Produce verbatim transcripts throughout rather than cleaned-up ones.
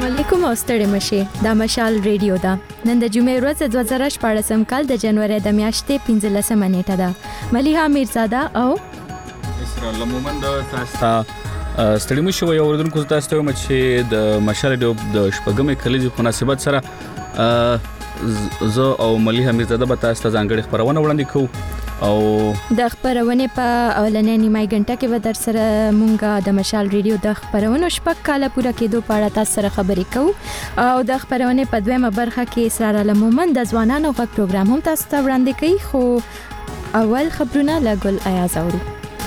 علیکم او ستړي مشه دا مشال ریډیو دا نن د جمعې ورځ د دوه زره شپږ کال د جنوري د میاشتې پنځلسمه نیټه ده مليحه میرزاده او اسرا لمومند تاسو ستړي مشه یو وردونکو تاسو ته چې د مشال ریډیو د شپږمې کلیزې په مناسبت سره زه او مليحه میرزاده به تاسو ته ځانګړي خبرونه وړاندې کوو او د خبرونه په اولنې نیمه غنټه کې به در سره مونږه د مشال ریډیو د خبرونو شپږ کاله پوره کېدو په اړه تاسو سره خبرې کوو او د خبرونه په دویمه برخه کې اسرار لمومند د ځوانانو غږ پروګرام هم تاسو ته وړاندې کوي خو اول خبرونه له ګل ایاز اورو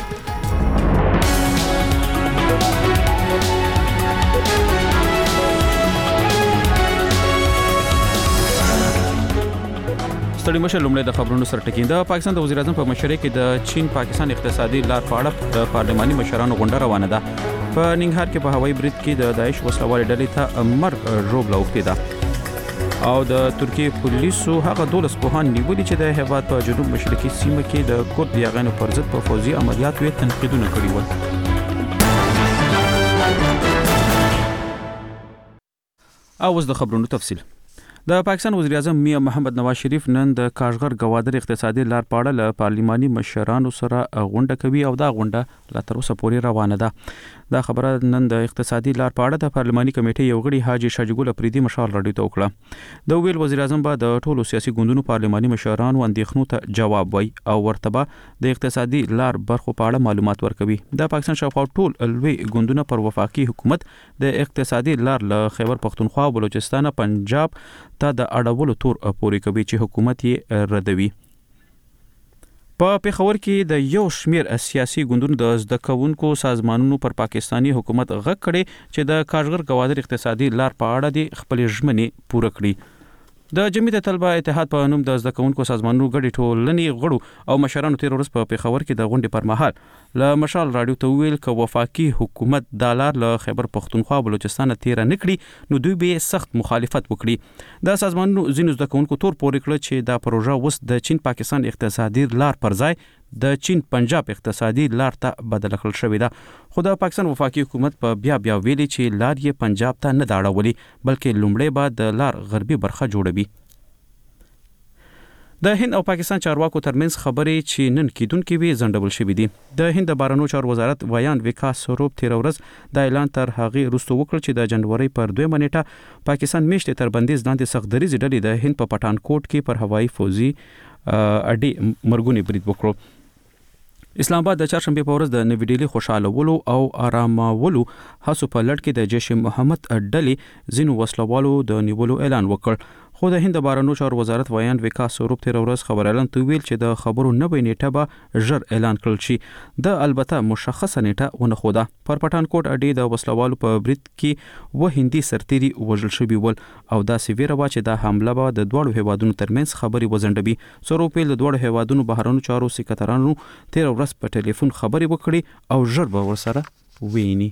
ستړي مشه لومړی د خبرونو سره ټکینده پاکستان د وزیر اعظم په مشرۍ کې د چین پاکستان اقتصادي لار په اړه د پارلماني مشرانو غونډه روانه ده په ننګرهار کې په هوایي برید کې د داعش وسلوال ډلې ته مرګ ژوبله اوښتې ده او د ترکیې پولیسو هغه دولس پوهان نیولي چې د هیواد په جنوب مشرقي سیمه کې د کورد یاغانو پر ضد په فوزي عملیاتو یې تنقیدونه کړي ول. او اوس د خبرونو تفصیل. د پاکستان وزیر اعظم میا محمد نواز شریف نن د کاشغر گوادر اقتصادي لار پاړه له پارلماني مشرانو سره غونډه کوي او دا غونډه لا تر اوسه پورې روانه ده. دا خبره نن د اقتصادي لار پاړه د پارلماني کمیټې یو غړي حاجی شاجګل افریدي مشال راډیو ته وکړه. د ویل وزیر اعظم به د ټولو سیاسي ګوندونو پارلماني مشرانو اندېښنو ته جواب وایي او ورته به د اقتصادي لار برخو په اړه معلومات ورکوي. د پاکستان شاوخوا ټول لوی ګوندونه پر وفاقي حکومت د اقتصادي لار له خیبر پختونخوا او بلوچستان پنجاب ته د اړولو تور پورې کوي چې حکومت یې ردوي. په پیښور کې د یو شمیر سیاسي ګوندونو د زده کوونکو سازمانونو پر پاکستانی حکومت غږ کړي چې د کاشغر گوادر اقتصادي لار په اړه د خپل ژمنې پوره کړي. د جمعیت طلبه اتحاد په نوم د زده کوونکو سازمانونو غړي ټولنې غړو او مشرانو تیر ورځ په پیښور کې د غونډې پر مهال له مشال راډیو ته ویل ک وفاقي حکومت دالار له خیبر پختونخوا بلوچستان تیر نه کړي نو دوی به سخت مخالفت وکړي. د سازمانونو ځینو زده کوونکو تور پورې کړ چې دا پروژه اوس د چین پاکستان اقتصادي لار پر ځای د چین پنجاب اقتصادي لار ته بدل کړل شوې ده. خو د پاکستان وفاقي حکومت په بیا بیا ویلي چې لار یې پنجاب ته نه داړولې بلکې لومړی به د لار غربي برخه جوړوي. د هند او پاکستان چارواکو ترمنځ خبرې چې نن کیدونکې وي ځنډول شوې دي. د هند د بهرنیو چارو وزارت ویان وکاس سوروپ تیر ورځ د اعلان تر هغې وروسته وکړ چې د جنوري پر دویمه نیټه پاکستان میشتې تر بندیز لاندې سخت دریځ ډلې د هند په پټانکوټ کې پر هوایي فوزي اډې مرګونی برید وکړو. اسلام آباد د چهارشنبه په ورځ د نوې ډیلي خوشالولو او آرامولو هڅو په لړ کې د جیش محمد ډلې ځینو وسلوالو د نیولو اعلان وکړ. خو د هند د بهرنیو چارو وزارت ویان وکاس سوروپ تیر ورځ خبر اعلان ته ویل چې د خبرو نوې نیټه به ژر اعلان کړل شي. د البته مشخصه نیټه ونه خوده. پر پټانکوټ اډې د وسلوالو په برید کې و هندي سرتيري وژل شوي ول او دا سیویره وا چې د حمله به د دوړو هیوادونو ترمنځ خبري وزندبي. سوروپ د دوړو هیوادونو بهرنیو چارو سکرټرانو تیر ورځ په ټلیفون خبري وکړي او ژر به ورسره ویني.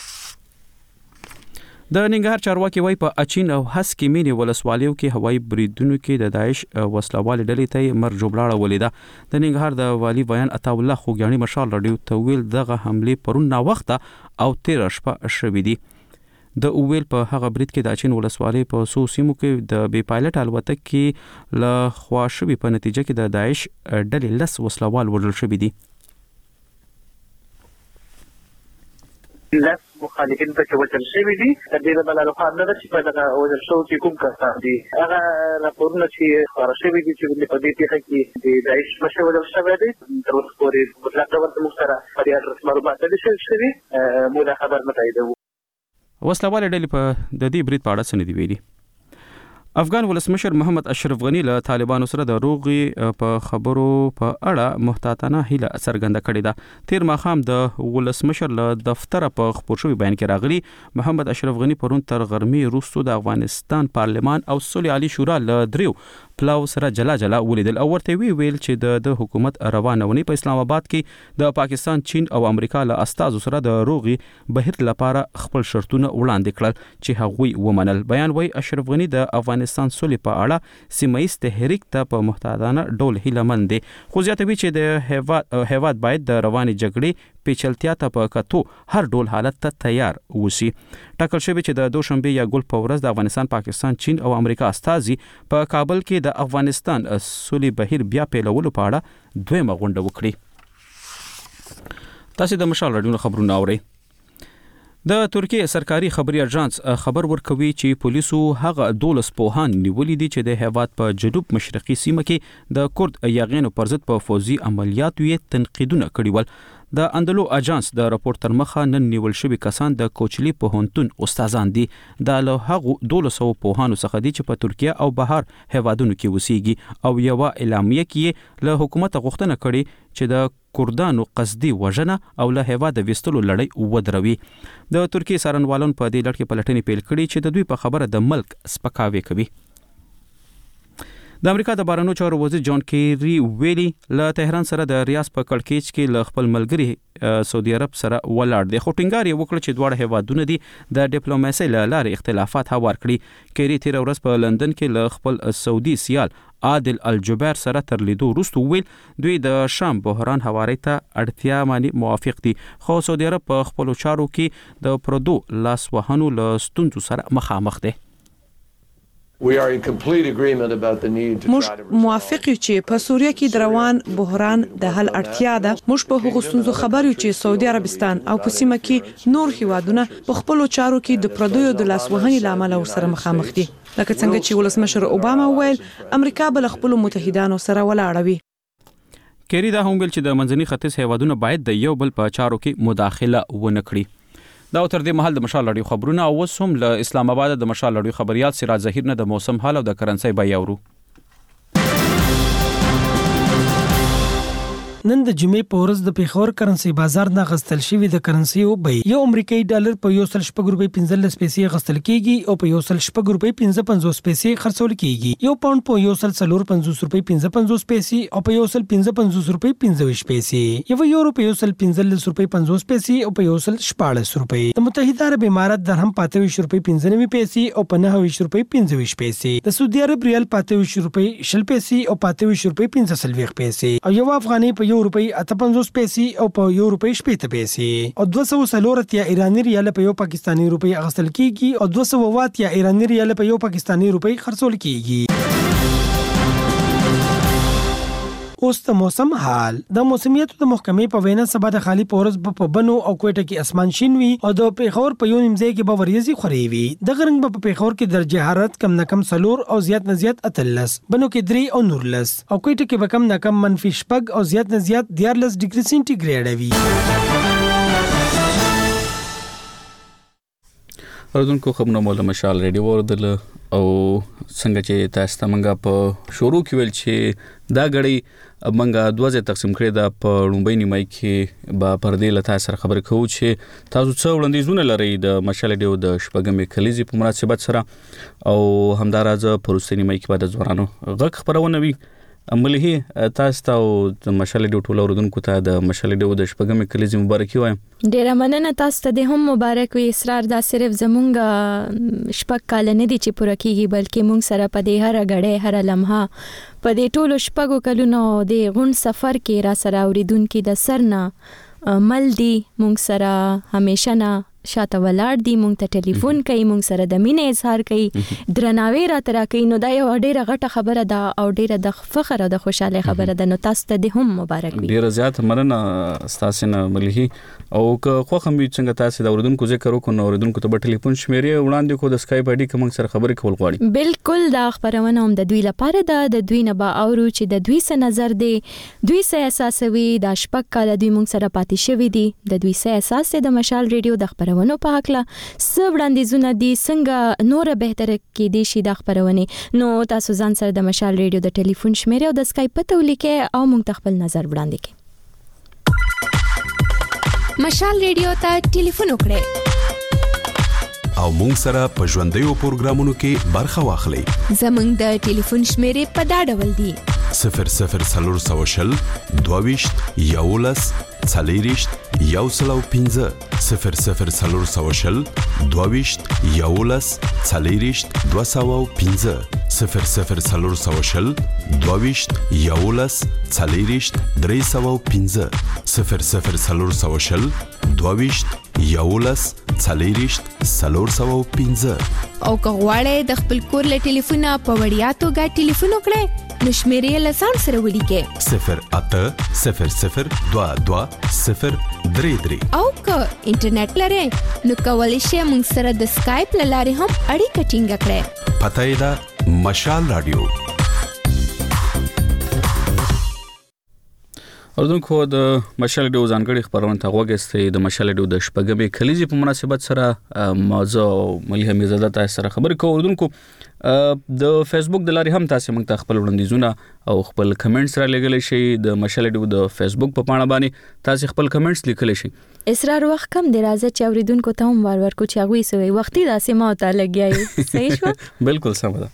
د ننګرهار چارواکي وایي په اچین او هسکي مینې ولسوالیو کې هوایي بریدونو کې د داعش وسلوال ډلې ته مرګ جوړه ولیده. د ننګرهار د والی بیان عطا الله خوګیانی مشال راډیو ته ویل دغه حمله پرون نا وخته او تیر شپه شوې دي. د اوویل په هغه برید کې د اچین ولسوالۍ په سو سیمو کې د بي پایلټ الوتکې له خوا شوي په نتیجه کې د داعش ډلې لس وسلوال وژل شوي دي. لس مخالفین په کې وژل شوي دي. د دې بل روښانه نه ده چې په دغه وژل شوو کې کوم کسان دي. هغه راپورونه چې خپاره شوي دي چې په دې پیښه کې د داعش مشر وژل شوی دی تر اوسه پورې مطلق ډول موږ سره په دې اړه معلومات نه دي شوي. موږ دا خبر نه تاییدوو. وسلوال ډلې په د دې برید په اړه څه نه دي ویلي. افغان ولسمشر محمد اشرف غنی له طالبانو سره د روغي په خبرو په اړه محتاطانه هیله څرګنده کړې ده. تیر ماښام د ولسمشر له دفتر په خبر شوی بیان کې راغلی محمد اشرف غنی پرون تر غرمې وروسته د افغانستان پارلمان او صلح عالی شورا له دریو پلاو سره جلا جلا ولیدل او ورته وی ویل چې د د حکومت روانونی په اسلام آباد کې د پاکستان، چین او امریکا له استازو سره د روغي بهیر لپاره خپل شرطونه وړاندې کړل چې هغوی ومنل. بیان وای اشرف غنی د افغانستان صلح په اړه سیمایي تحریک ته په محتاطانه ډول هیله مند دي، خو زیاتوي چې د هیواد هیواد باید د رواني جګړې پیچلتیا ته په کتو هر ډول حالت ته تیار وسی. ټاکل شوی چې د دوشنبه یا ګل په ورځ د افغانستان، پاکستان، چین او امریکا استازي په کابل کې د افغانستان سولې بهیر بیا پیلولو په اړه دویمه غونډه وکړي. تاسو د مشال رادیو خبرونه اورئ. د ترکیه سرکاري خبري اژانس خبر ورکوي چې پولیسو هغه دولس پوهان نیولې دي چې د هیواد په جنوب مشرقي سیمه کې د کورد یاغینو پر ضد په فوزي عملیاتو یې تنقیدونه کړي ول. د اندلو اژانس د راپور تر مخه نن نیول شوی کسان د کوچلي پوهنتون استادان دي. د له هغو دولس پوهانو څخه دي چې په ترکیه او بهر هیوادونو کې اوسېږي او یو اعلامیه کې له حکومت غوښتنه کړي چې د کردانو قصدي وژنه او له هیواد وستلو لړۍ ودروي. د ترکیه څارنوالان په دې لړ کې پلټنې پیل کړي چې د دوی په خبره د ملک سپکاوی کوي. د امریکا د بهرنیو چارو وزیر جان کیری ویلي له تهران سره د ریاض په کړکېچ کې له خپل ملګری سعودي عرب سره ولاړ دی. خو ټینګار یې وکړ چې دواړه هیوادونه دي د ډیپلوماسۍ له لارې اختلافات هوار کړي. کیری تیر ورځ په لندن کې له خپل سعودي سیال عادل الجبیر سره تر لیدو وروسته ویل دوی د شام بحران هواري ته اړتیا باندې موافق دي، خو سعودي عرب په خپل چارو کې د پردو لاس وهنو له ستونزو سره مخامخ دي. موږ موافق یو چې په سوریه کې د روان بحران د حل اړتیا ده. موږ په هغو ستونزو خبر یو چې سعودي عربستان او په سیمه کې نور هیوادونه په خپل چارو کې د پردیو د لاس وهنې لامل ورسره مخامخ دي. لکه څنګه چې ولسمشر اوباما ویل امریکا به خپل متحدانو سره ولاړ وي. کیری دا هم ویل چې د منځني ختیځ هیوادونه باید د یو بل په چارو کې مداخله ونه کړي. دا تر دې مهال د مشال رادیو خبرونه او وسوم له اسلام آباد د مشال رادیو خبريال سراج ظهیر نه د موسم حال او د کرنسي بیا ورو. نن د جمعې په ورځ د پیښور کرنسي بازار نه غستل شوی د کرنسي او بیه یو امریکایي ډالر په یو سل شپږ روپۍ پنځلس پیسې غستل کیږي او په یو سل شپږ روپۍ پنځه پنځوس پیسې خرڅول کیږي. یو پاوند په یو سل څلور پنځوس روپۍ پنځه پنځوس پیسې او په یو سل پنځه پنځوس روپۍ پنځه ویشت پیسې. یو یورو په یو سل پنځلس روپۍ پنځوس پیسې او په یو سل شپاړس روپۍ. د متحده عرب امارات درهم پاته ویشت روپۍ پنځه نوي پیسې او په نهه ویشت روپۍ پنځه ویشت پیسې. د سعودي عرب ریال پاته ویشت روپۍ شل پیسې او پاته ویشت روپۍ پنځه څلوېښت پیسې او یو افغانۍ په یو روپۍ اته پنځوس پیسې او په یو روپۍ شپږ پیسې او دوه سوه څلور اتیا ایراني ریال په یو پاکستاني روپۍ اخیستل کیږي او دوه سوه اتیا ایراني ریال په یو پاکستاني روپۍ خرڅول کیږي. اوس د موسم حال. د موسمیاتو د محکمې په وینا سبا د خالی پورز په بنو او کوټه کې اسمان شین وي او د پیښور په یو نیمځای کې به وریځي خوري وي. د غرنګ په پیښور کې درجه حرارت کم نه کم سلور او زیات نه زیات اتلس، بنو کې درې او نورلس او کوټه کې به کم نه کم منفي شپږ او زیات نه زیات دیارلس ډیګري سنټیګریډ وي. اردوونکو خبرونه مولا مشال ریډیو ورودل او څنګه چې تاسو ته منګه په شروع کې ویل چې دا غړي منګه دوه تقسیم کړی دا په لومبۍ نیمای کې با پردې لته سره خبر کوو چې تاسو څو وړاندیزونه لرئ د مشال ریډیو د شپږمې کلیزي په مناسبت سره او همدارازه پروستې نیمای کې بعد ځوانانو غږ خبرونه وي. عمله تاسو ته د مشال ډیو ټولو اوردونکو ته د مشال ډیو د شپږمې کلیزي مبارکي وایم. ډیره مننه تاسو ته د هم مبارک وي. اصرار دا صرف زمونږ شپږ کال نه دي چې پوره کیږي بلکې مونږ سره په دې هر غړې هر لمحه په دې ټولو شپږو کلونو د غون سفر کې را سره اوریدونکو د سرنا مل دي مونږ سره همیشه نه شاته ولاړ دي، مونږ ته ټلیفون کوي، مونږ سره د مینې اظهار کوي، درناوی را تر کوي. نو دا یو ډیره غټه خبره ده او ډیره د فخر او د خوشاله خبره ده. نو تاسو ته د هم مبارک وي. ډیره زیات مننه تاسو نه ملهي او که خو هم څنګه تاسو د اوردونکو ذکر وکړو نو اوردونکو ته ټلیفون شمیرې وړاندې کو د سکایپ آی ډی کوم سره خبرې کول غواړي. بالکل دا خبرونه هم د دوی لپاره ده. د دوی نه با اورو چې د دوی څه نظر دی، دوی څه احساسوي. د شپږ کال دوی مونږ سره پاتې شوی دي، د دوی څه احساس دی د مشال ریډیو د خبرونو په حق له څه وړاندیزونه دي، څنګه نور بهتر کې دي شي د خبرونه. نو تاسو ځان سره د مشال ریډیو د ټلیفون شمیرې او د سکایپ پته ولیکئ او مونږ ته خپل نظر وړاندې کړئ. مشال ریډیو ته ټلیفون وکړئ او مونږ سره په ژوندیو پروګرامونو کې برخه واخلئ. زمونږ د ټلیفون شمیرې په دا ډول دي: صفر صفر څلور سوه شل دوه ویشت یولس څلېرویشت یو سل او پنځه صفر صفر څلور سوه شل دوه ویشت یولس څلېرویشت دوه سوه او پنځه صفر صفر سلور سوشل دویشت یولس چلیریشت دری سو پینزه صفر صفر سلور سوشل دویشت یولس چلیریشت سلور سو پینزه. او که غواړئ د خپل کور له ټلیفونه په وړیا توګه ټلیفون وکړئ نو شمیرې له ځان سره ولیکئ صفر اته صفر صفر دوه دوه صفر درې درې. او که انټرنیټ لرئ نو کولی شئ موږ سره د سکایپ له لارې هم اړیکه ټینګه کړئ. پته یې ده مشال رادیو. اوردونکو د مشال رادیو ځانګړي خبرونه ته غوږی د مشال رادیو د شپږمې کلیزې په مناسبت سره موضوع ملي حمیدزاده تاسو سره خبرې کوو. اوردونکو د فیسبوک د لارې هم تاسو موږ ته خپل وړاندیزونه او خپل کمنټس را لګولای شئ. د مشال رادیو د فیسبوک په پاڼه باندې تاسو خپل کمنټس لیکلی شئ. اصرار وخت کم دی راځي چې اوریدونکو ته هم وار ورکو چې هغه سوي وختي داسې ما ته لګیایي. صحیح شو؟ بالکل سم ده.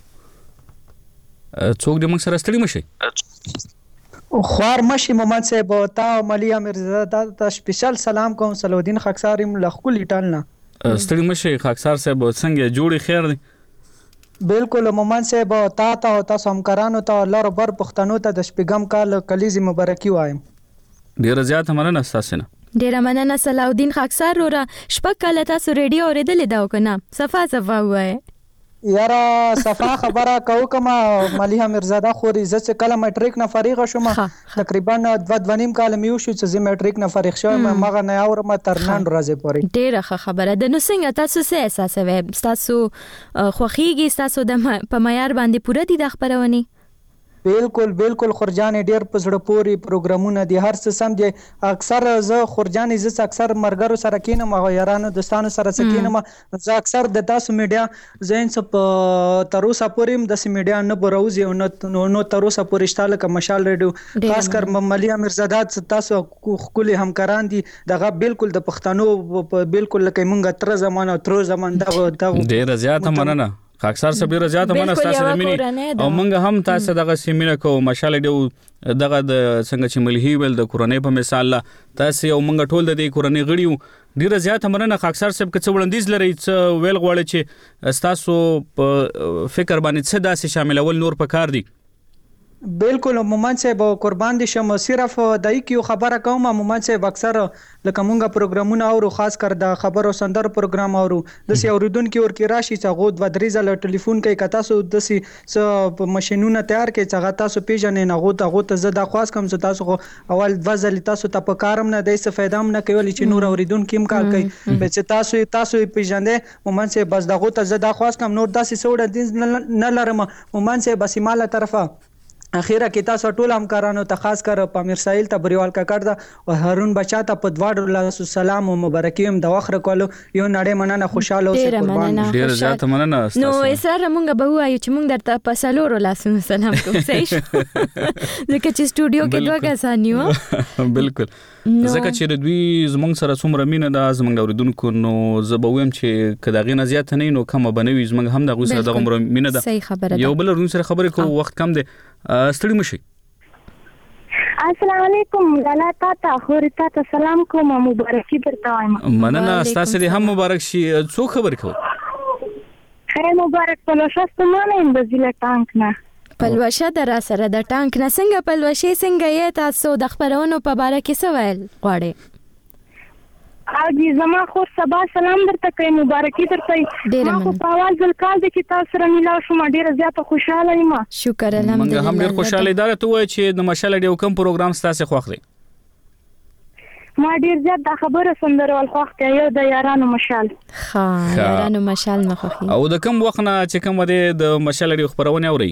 څوک دې موږ سره ستړي مشي خوار مشي محمد صاحب او تا ملي امیرزاده ته سپیشل سلام کوم. صلاح خاکسار م لخل ټالنا ستړي مشي خاکسار صاحب څنګه جوړي خیر دی؟ بالکل محمد صاحب او تا ته تاسو همکارانو ته الله ربر پښتنو ته د شپږم کال کلیزي مبارکي وایم. ډیر زیات مننه تاسو نه. ډیر مننه صلاح الدین خاکسار را شپږ کال تاسو ریډیو اوریدل دا وکنه صفه صفه وای یارا صفا خبره کو کما مليحه مرزاده خوري زه کله میټریک نه فارغ شوم تقریبا دوه دوه نیم کال میو شو چې میټریک نه فارغ شوم مغه نه اورم تر نن ورځې پورې. ډیره خبره ده. نو څنګه تاسو څه احساس وې تاسو خوخيږي تاسو د په معیار باندې پوره دي د خبرونه؟ بالکل بالکل خورجان ډیر پزړه پوري پروګرامونه دي هر څه سم دي. اکثر زه خورجان زه اکثر مرګرو سره کینم او یارانو دوستانو سره سکینم. زه اکثر د تاسو میډیا زین سپ تروسا پوریم د سی میډیا نه بروزي او نو تروسا پورشتاله ک مشال ریډیو خاص کر مليحه مرزاده تاسو خولي همکاران دي دغه بالکل د پښتنو بالکل لکه مونږه تر زمانه تر زمان دغه ډیر زیات مننه خاکسار صاحب ډیر زیات مننه تاسو د مینې او موږ هم تاسو دغه سیمینه کوو مشال رادیو دغه د څنګه چې ملي ویل د کورنۍ په مثال تاسو او موږ ټول د دې کورنۍ غړیو ډیر زیات مننه خاکسار صاحب که څه وړاندیز لري څه ویل غواړي چې تاسو په فکر باندې څه داسې شاملول نور پکار دي؟ بالکل محمد صاحب قربان دي شم صرف دای کیو خبره کوم محمد صاحب اکثر لکه مونږه پروګرامونه او خاص کر د خبرو سندر پروګرام او د سی اوریدونکو ور کې راشي چې غو د درې ځله ټلیفون کوي کتا سو د سی ماشينونه تیار کوي چې تاسو پیژنې نه غو ته غو ته زدا خاص کوم چې تاسو اول وزل تاسو ته په کارم نه د څه فائدہ نه کوي چې نور اوریدونکو هم کار کوي چې تاسو تاسو پیژنې محمد صاحب بس دغه ته زدا خاص کوم نور داسې سوډ دین نه لرم محمد صاحب بس ماله طرفه اخیره کې تاسو ټول همکارانو ته خاص کر پامیر سایل ته بریوال کاکړ دا او هارون بچا ته په دواړو لاسو سلام او مبارکي هم د وخت کولو یو نړۍ مننه خوشاله اوسه قربان. ډیر زیات مننه تاسو. نو اسرار مونږ به وایو چې مونږ درته په سلورو لاسو سلام کوم. صحیح شو لکه چې سټوډیو کې دوه کسان یو. بالکل ځکه چې دوی زمونږ سره څومره مینه ده زمونږ اوریدونکو نو زه به وایم چې کداغې نه زیات نه نو کوم بنوي زمونږ هم دغه سره دغه مینه ده. صحیح خبره ده. یو بل ورن سره خبرې کوو وخت کم دی ستړي مشي. السلام علیکم لالا تاتا خوري تاتا سلام کوم مبارکي درته وایم. مننه تاسو دې هم مبارک شي. څو خبرې کوو؟ خیر مبارک په شاسته مانه د زیله ټانک نه پلوشه در سره د ټانک نه څنګه پلوشه څنګه یې تاسو د خبرونو په باره کې څه ویل غواړئ؟ او دې زما خور سبا سلام درته کوي مبارکي درته ما په اول ځل کال د کې تاسو سره ملاو شوم ډیره زیاته خوشاله یم. شکر الحمدلله. موږ هم ډیر خوشاله دار ته وای چې د مشال ډیو کم پروګرام تاسو خوښ دی؟ ما ډیر زیات د خبره سندرول خوښ دی یو د یارانو مشال. ها یارانو مشال نه خوښي. او د کم وخت نه چې کوم د مشال ډیو خبرونه اوري؟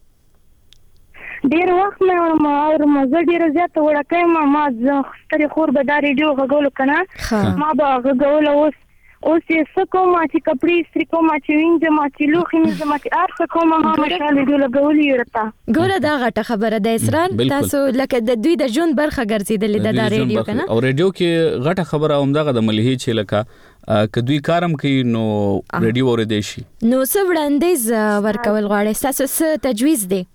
ډیر وخت نه اورم او مزه ډیر زیات وړکې ما ما ستړي خور به دا ریډیو غوول کنه ما به غوول اوس اوس یې سکو ما چې کپڑے استری کوم چې وینځه ما چې لوخي مې زما چې ارخه کوم ما مشال ډیو لګولې ورته. ګوره دا غټه خبره ده اسرار تاسو لکه د دوی د ژوند برخه ګرځیدلې د ریډیو کنه او ریډیو کې غټه خبره اومدغه د ملي چې لکه که دوی کارم کوي نو ریډیو اورېدې شي. نو څه وړاندیز ورکول غواړي تاسو څه تجویز دی؟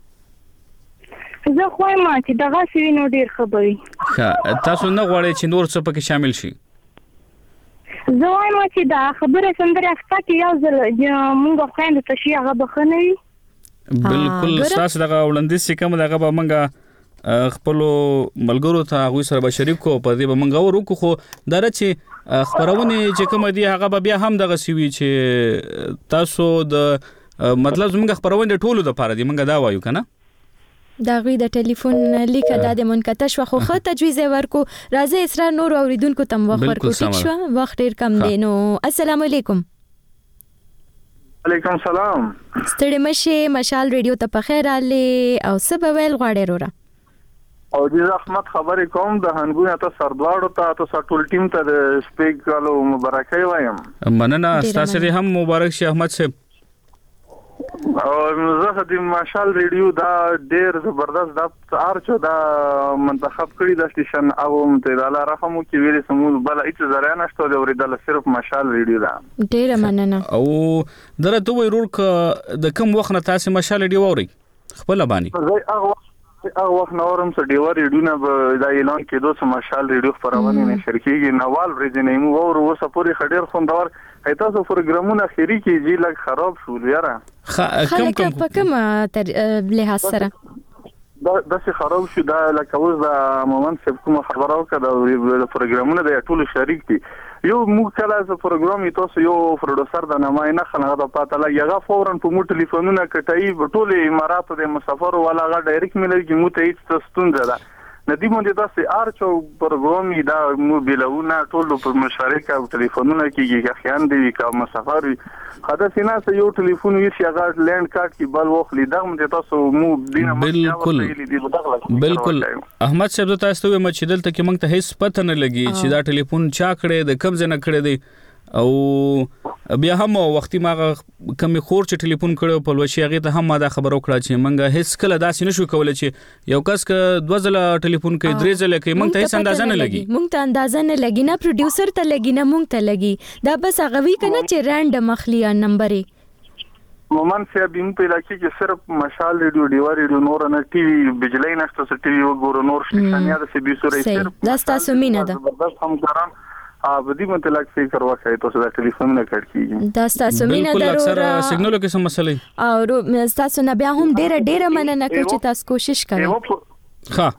زه خو ما چې دغه سوي نو ډیر خبري. ښه تاسو نه غواړئ چې نور څه پکې شامل شي؟ زه وایم چې دا خبره سندره افتا کې یو ځل موږ خويند ته شي هغه بخنوي. بالکل تاسو دغه وړاندیز چې کوم دغه به منګه خپل ملګرو ته غوي سره به شریک کو په دې به منګه ورکو خو دا چې خبرونه چې کوم دي هغه به بیا هم دغه سوي چې تاسو د مطلب زموږ خبرونه ټولو د پاره دي منګه دا وایو کنه دا غوی د ټلیفون لیکه د منقطع شو خو خه تجویز ورکو راځي اسرار نور اوریدونکو تم وخت ورکو ټیک شو وخت ډیر کم دی نو السلام علیکم. علیکم سلام. ستړي مشه مشال ریډیو ته په خیر علي او سبویل غواړي رورا او دې زحمت خبرې کوم د هنګونه ته سردواړو ته تاسو ټول ټیم ته د سپیکالو مبارکي وایم. مننه تاسو دې هم مبارک شي احمد صاحب. او زه د مشال ریډیو دا ډیر زبردست د ارچو دا منتخب کړی د سټیشن او متعالی رقم کې ویلې سمول بل هیڅ ذریعہ نشته د اوریدل صرف مشال ریډیو دا ډیر مننه. او درته وای رور ک د کوم وخت نه تاسو مشال ریډیو اوري خپل باندې زه هغه هغه وخت نورم سره دیوار ریډیو نه دا اعلان کېدو چې مشال ریډیو خبرونه نه شرکیږي نوال ورځې نه مو ور وسه پوری خډیر خوندور ایتاسو پروګرامونه اخیری کې جی لګ خراب شو یاره کم کم په کومه تر لحاظ سره دا د څه خراب شو دا لکه اوس د مومنت سب کوم خبرو کړه د پروګرامونه د ټولو شریک دي یو موږ کله ز پروګرام تاسو یو پروډوسر د نمای نه خلک د پاته لګا فورن په مو ټلیفونونه کټای ټول امارات د مسافر ولا غا ډایرکټ ملي کې مو ته هیڅ ستونزه ده ندی مونږ تاسو ارچو پروګرام دا مو بلونه ټول په مشارکه او ټلیفونونه کېږي خیان دی کا مسافر خاطر سینا سه یو ټلیفون وی چې هغه لند کارت کې بل وخلی دا مونږ تاسو مو دینه بالکل بالکل احمد صاحب تاسو ته مچ دلته کې مونږ ته هیڅ پته نه لګي چې دا ټلیفون چا کړی د کم ځنه کړی دی او بیا هم وختي ماغه کمی خور چې ټلیفون کړو په لوشي هغه ته هم ما دا خبر وکړه چې منګه هیڅ کله داسې نشو کولای چې یو کس ک دوه ځله ټلیفون کوي درې ځله کوي مونږ ته هیڅ اندازه نه لګي مونږ ته اندازه نه لګي نه پروډوسر ته لګي نه مونږ ته لګي دا بس هغه وی کنه چې رانډم اخلي نمبرې مومن سے بیم په علاقې کې صرف مشال ریډیو دیوار ریډیو نور نه ټي وي بجلی نشته س ټي وي وګورو نور شتنیا د سی بي سورې صرف دا تاسو مینه ده زبردست هم ګران ابدي متلک فکر وکړئ تاسو د ټلیفون نه کټ کیږي دا تاسو مینه درو اکثر سیګنال کې سم مسلې او تاسو نه بیا هم ډیره ډیره مننه کوم چې تاسو کوشش کوئ ها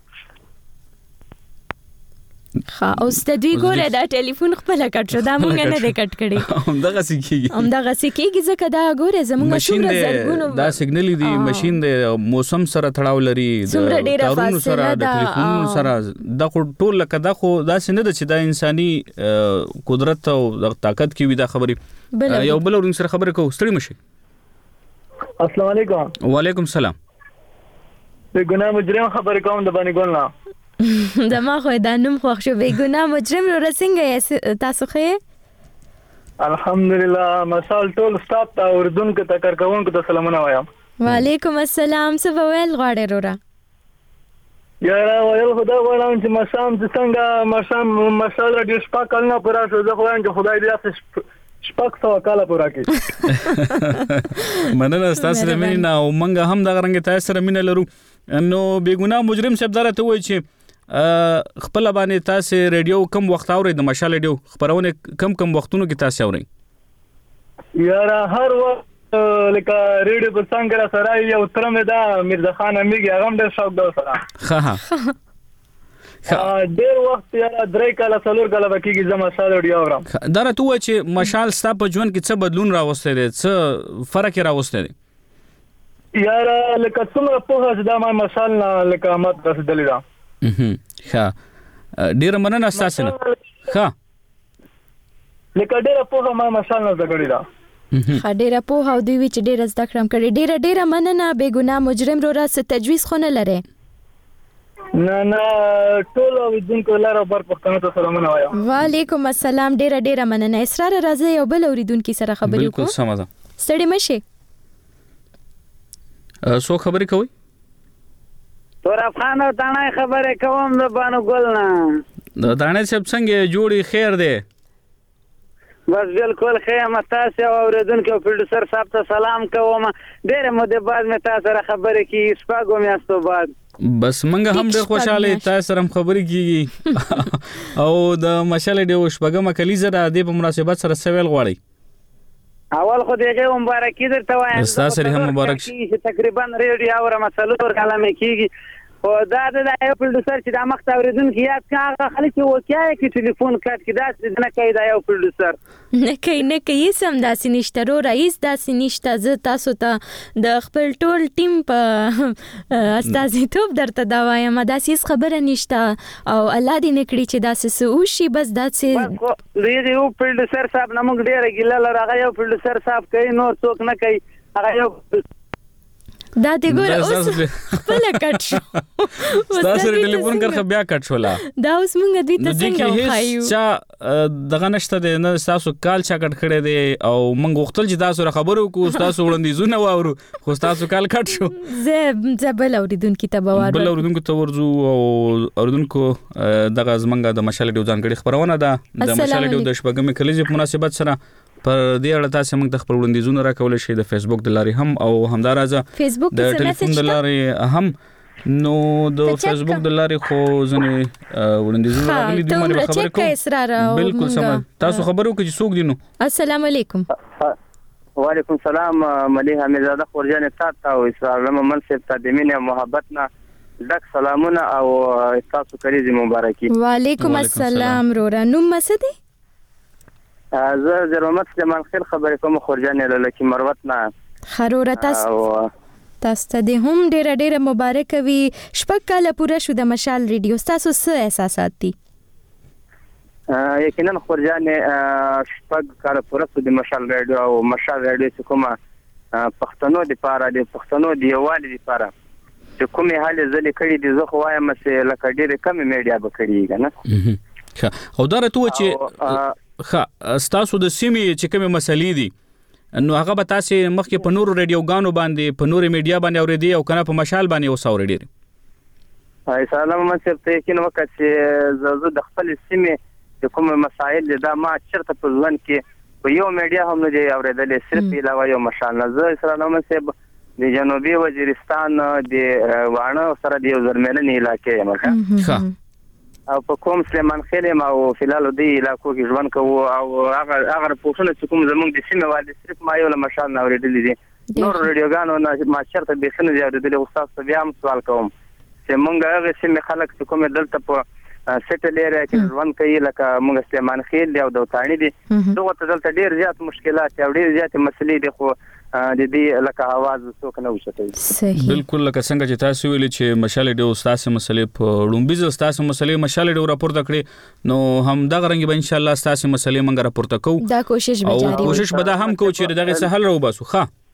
ها او ستدوی ګوره دا ټلیفون خپل کټ شو دا مونږ نه د کټ کړي هم دغه سکیږي هم دغه سکیږي ځکه دا ګوره زموږ څومره زرګونو دا سیګنل دی ماشين د موسم سره تړاو لري د کارونو سره د ټلیفون سره د ټول لکه دا خو دا څنګه د چې دا انساني قدرت او طاقت کې وي دا خبري یو بل ورن سره خبرې کو ستړي مشي. السلام علیکم. وعلیکم السلام. د ګناه مجرم خبرې کوم د باندې ګولنا دما خو دا نوم خو شو به ګناه مجرم رو رسنګ تاسو خې الحمدلله مسال ټول سٹاپ تا اردن کې تکر کوونکو ته سلامونه وایم. وعلیکم السلام سبویل غواړې رورا یاره ویل خدا غواړم چې مسام څنګه مسام مسال د شپه کلنه پورا شو زه خو ان خدای دې شپږ سو کاله پورا کړي مننه تاسو د مینه او منګه هم د غرنګ تاسو سره مینه لرو نو بیګنا مجرم صاحب درته وای چې خپل باندې تاسو ریډیو کم وخت اورئ د مشال ریډیو خبرونه کم کم وختونو کې تاسو اورئ یاره هر وخت لکه ریډیو په څنګه سره یو ترمه دا مرزا خان امیږي هغه ډېر شوق دا سره ها ها ډېر وخت یاره درې کاله څلور کاله وکیږي زما مشال ریډیو اورم دا راته وای چې مشال ستا په ژوند کې څه بدلون راوسته دي څه فرق راوسته دي یاره لکه څومره په هغه د ما مشال نه لکه مات رسیدلی دا ها ډیر مننه تاسو نه ها لکه ډیر په ما مشال نه زګړی دا ها ډیر په او دوی چې ډیر زده کړم کړي ډیر ډیر مننه بیګنا مجرم رو راس تجویز خونه لره نه نه ټول اوریدونکو لاره پر پښتنو ته سلامونه وایم. وعلیکم السلام ډیر ډیر مننه اسرار راځي یو بل اوریدونکو سره خبرې وکړو. بالکل سم ده ستړي مشه سو خبرې کوي تور افغان او دانای خبرې کوم د بانو ګل نه د دانای صاحب څنګه جوړي خیر دی بس بالکل خیر متاسه او اوریدونکو پروډوسر صاحب ته سلام کوم ډېر مده بعد مې تاسو سره خبرې کی شپږو میاشتو بعد بس منګه هم ډېر خوشاله تاسو سره خبرې کیږي او د مشال ډېر شپږم کلیزه د دې په مناسبت سره سوال غواړي اول خو دغه مبارکي درته وایم استاد سره هم مبارک شي تقریبا ریډیو اورم څلور کاله مې کیږي او دا د یو پروډوسر چې د مخ اوریدونکو یاد کاغه خلک وکیای کی ټلیفون کټ کې دا نه کوي دا یو پروډوسر نه کوي نه کوي سم داسې نشته رو رئیس داسې نشته زه تاسو ته د خپل ټول ټیم په استازیتوب درته دا وایم داسې خبره نشته او الله دې نکړي چې داسې سوشي بس داسې لري یو پروډوسر صاحب نمګ ډیره ګیله لرغه یو پروډوسر صاحب کوي نور څوک نه کوي هغه یو دا دې ګور اوس خپل کټ شو تاسو ټلیفون کړه بیا کټ شولا دا اوس موږ دوی ته څنګه وایو چې دغه نشته د نه تاسو کال چا کټ کړی دی او موږ وختل چې تاسو خبرو کو تاسو وړاندیزونه واورو خو تاسو کال کټ شو زه زبل اوریدونکو ته باور بل اوریدونکو ته ورزو او اوریدونکو دغه زمنګ د مشال ډیو ځانګړي خبرونه ده د مشال ډیو د شپږمې کلیزې په مناسبت سره پر دې اړه تاسو موږ د خپل وړاندیزونه راکول شي د فیسبوک د لارې هم او همدارازه فیسبوک د ټلیفون د لارې هم نو د فیسبوک د لارې خو ځنې وړاندیزونه راغلي دي مې خبرې کوم بالکل سم تاسو خبرو کې چې څوک دي نو السلام علیکم وعلیکم السلام مليحه میرزاده خورجان تاسو او اسلام منصب تدمین محبت نه ډک سلامونه او تاسو کریزي مبارکي وعلیکم السلام رورا نوم مسدي زه زرمت سليمان خیر خبرې کوم خورجان لکه مروت نه خروره تاسو تاسو ته د هم ډیره ډیره مبارک وي شپږ کاله پوره شو د مشال ریډیو تاسو څه احساسات دي یقینا خورجان شپږ کاله پوره شو د مشال ریډیو او مشال ریډیو کومه پښتنو د پاره د پښتنو د یووالي د پاره چې کومه حال زلي کړي دي زه خو وایم چې لکه ډیره کم میډیا به کړي کنه او دا راته و چې ښه تاسو د سیمې چې کومه مسلې دي نو هغه به تاسو مخکې په نورو ریډیوګانو باندې په نورو میډیا باندې اورېدي او کنه په مشال باندې اوس اورېدي هاي سلام منصب ته کې نو وخت چې زه د خپل سیمې د کومه مسایل دا ما چرته په ځوان کې په یو میډیا هم نه دی اورېدل صرف علاوه یو مشال نه زه سلام منصب د جنوبي وزیرستان د وانه سره د یو زرمنې علاقې یم ښه او په کوم سلیمان خیل ما او فلال دی علاقو کې ژوند کوو او هغه هغه پوښتنه چې کوم زمونږ د سیمه والي صرف ما یو مشال نه اورېدل دي نور ریډیوګانو نه ما چرته به سن زیاده دي استاد بیا هم سوال کوم چې مونږ هغه سیمه خلک چې کوم دلته په سټل ایریا کې ژوند کوي لکه مونږ سلیمان خیل دی او دوتانی دي دغه ته دلته ډیر زیات مشکلات او ډیر زیات مسلې دي خو د دې لکه आवाज څوک نه وشتي صحیح بالکل لکه څنګه چې تاسو ویلي چې مشال ډیو تاسو مسلې په لومبي ز تاسو مسلې مشال ډیو راپورته کړي نو هم دا غرنګ به ان شاء الله تاسو مسلې منګ راپورته کوو دا کوشش به جاری کوشش به دا هم کوو چې دغه سهل رو باسو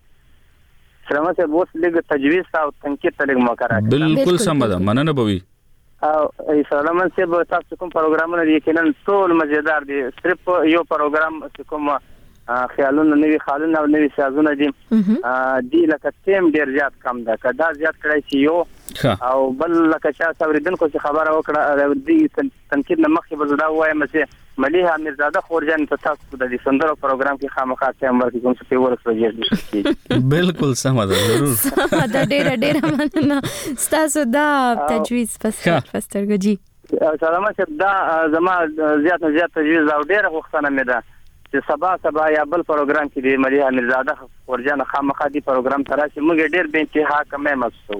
ښه سلامت بوس لګ تجویز او تنقید تلګ مقرره بالکل سم ده مننه بوي او سلامت سه تاسو کوم پروګرامونه یقینا ټول مزیدار دي صرف یو پروګرام کوم خیالونه نوی خالونه او نوی سازونه دي دی لکه تیم ډیر زیات کم ده کدا زیات کړی چې یو او بل لکه چا اوریدونکو چې خبره وکړه دی تنقید نه مخکې به زدا وایم چې مليحه میرزاده خورجان ته تاسو د سندرو پروګرام کې خامخا ټیم ورکړئ کوم څه ورسره دي بالکل سم ده ضرور دا ډیر ډیر مننه تاسو دا تجویز پس فسترګو جی سلامت دا زما زیات نه زیات تجویز او ډیر غوښتنه مې ده چې سبا سبا یا بل پروګرام کې د مليحه میرزاده خورجان خامخا دی پروګرام تراشي موږ ډیر به انتها کمه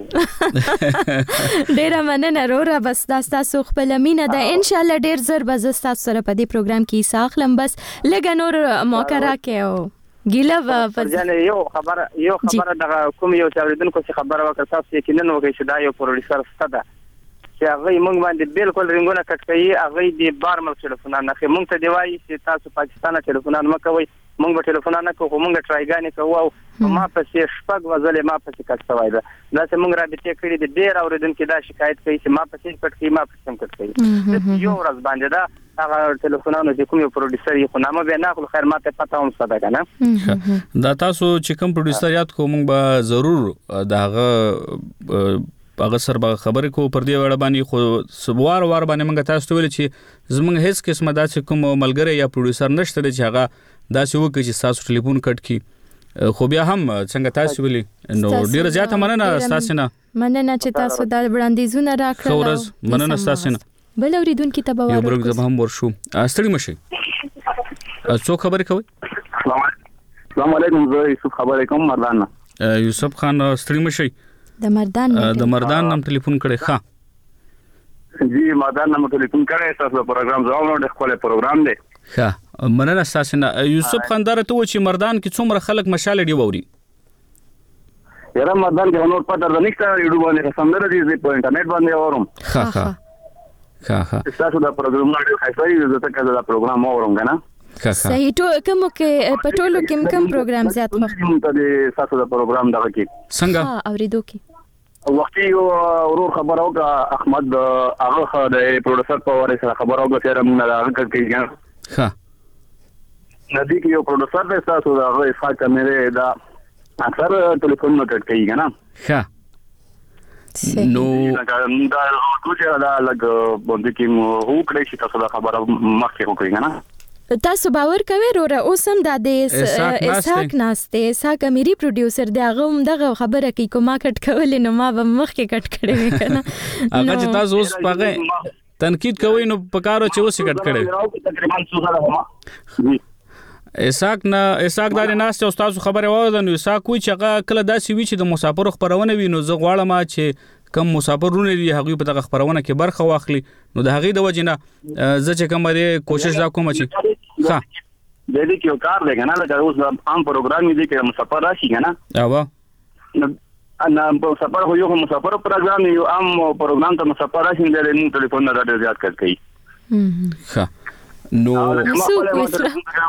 محسوس ډیر مننه رورا بس تاسو خپل مینه ده ان شاء الله ډیر زر بز تاسو سره په دې پروګرام کې ساخلم بس لګ نور موقع راکې او ګیله خورجان یو خبره یو خبره د کوم یو چاودونکو څخه خبره وکړه تاسو یقینا وګورئ چې دا یو پروډوسر ستده چې هغه موږ باندې بالکل رنګونه کټ کوي هغه دی بارمل ټلیفونان نه موږ ته دی وایي چې تاسو پاکستان ټلیفونان مکوئ موږ به ټلیفونان نه کوو موږ ټرایګانې کوو او ما پسې شپږ وزلې ما پسې کټ شوی ده دا چې موږ رابطې کړې دي ډېر اوریدونکي دا شکایت کوي چې ما پسې کټ کوي ما پسې کټ کوي یو ورځ باندې دا هغه ټلیفونانو چې کوم پروډوسر یې خو نامه به نه خو خیر ماته پته هم څه ده کنه دا تاسو چې کوم پروډوسر یاد کوم به ضرور دا هغه هغه سر به خبرې کو پر دې وړ باندې خو سوار وار باندې موږ تاسو ویل چې زمونږ هیڅ قسمه داسې کوم ملګری یا پروډوسر نشته چې هغه داسې وکړي چې تاسو ټلیفون کټ کی خو بیا هم څنګه تاسو ویلي نو ډیر زیات مننه تاسو نه مننه چې تاسو د وړاندیزونه راکړل خورز مننه تاسو نه بل اوریدونکو ته به یو برګ زما هم ورشو استړي مشي څو خبرې کوي السلام علیکم زه یوسف خبرې کوم مردان نه یوسف خان ستړي مشي د مردان د مردان نام ټلیفون کړي ښه جی مردان نام ټلیفون کړي تاسو پروګرام زاو نو د خپل پروګرام دی ښه مننه تاسو نه یوسف خان درته و چې مردان کې څومره خلک مشاله دی ووري یاره مردان کې نور پټ درنښت یوډو باندې سمندر دي په انټرنیټ باندې اورم ښه ښه ښه ښه تاسو دا پروګرام نه خاصه زه ته کله دا پروګرام اورم کنه صحیح ټول کوم کې پټولو کې کوم پروګرام زیات وخت ته د تاسو دا پروګرام دغه کې څنګه اوریدو کې وختي ورور خبرو کا احمد هغه د پروډوسر په واره سره خبرو کا سره موږ دا هغه کوي ها ندی کې یو پروډوسر دی تاسو دا هغه ښه کیمره دا اکثر ټلیفون نو کټ کوي کنه ښه نو دا دا ټول دا لګ باندې کې هو کړی چې تاسو دا خبره مخکې وکړئ کنه تاسو باور کوئ وروره اوس هم د اسحاق ناشته اسحاق امیری پروډوسر دی هغه هم دغه خبره کوي کومه کټ کول نو ما به مخکې کټ کړی کنه هغه چې تاسو اوس پغه تنقید کوئ نو پکارو چې اوس کټ کړی اسحاق نه اسحاق دار ناشته او تاسو خبره واوره نو اسحاق کوئی چې هغه کله داسې وی چې د مسافر خبرونه وي نو زه غواړم چې کم مسافرونه دي هغه په دغه خبرونه کې برخه واخلي نو د هغه د وجې نه زه چې کوم لري کوشش دا کوم چې ها د دې کې یو کار دی کنه دا اوس عام پروګرام دی چې مسافر راشي کنه اوه انا مسافر هو یو مسافر پروګرام یو عام پروګرام ته مسافر راشي د نن ټلیفون نه ډېر زیات کړ کوي ها نو څو کوسره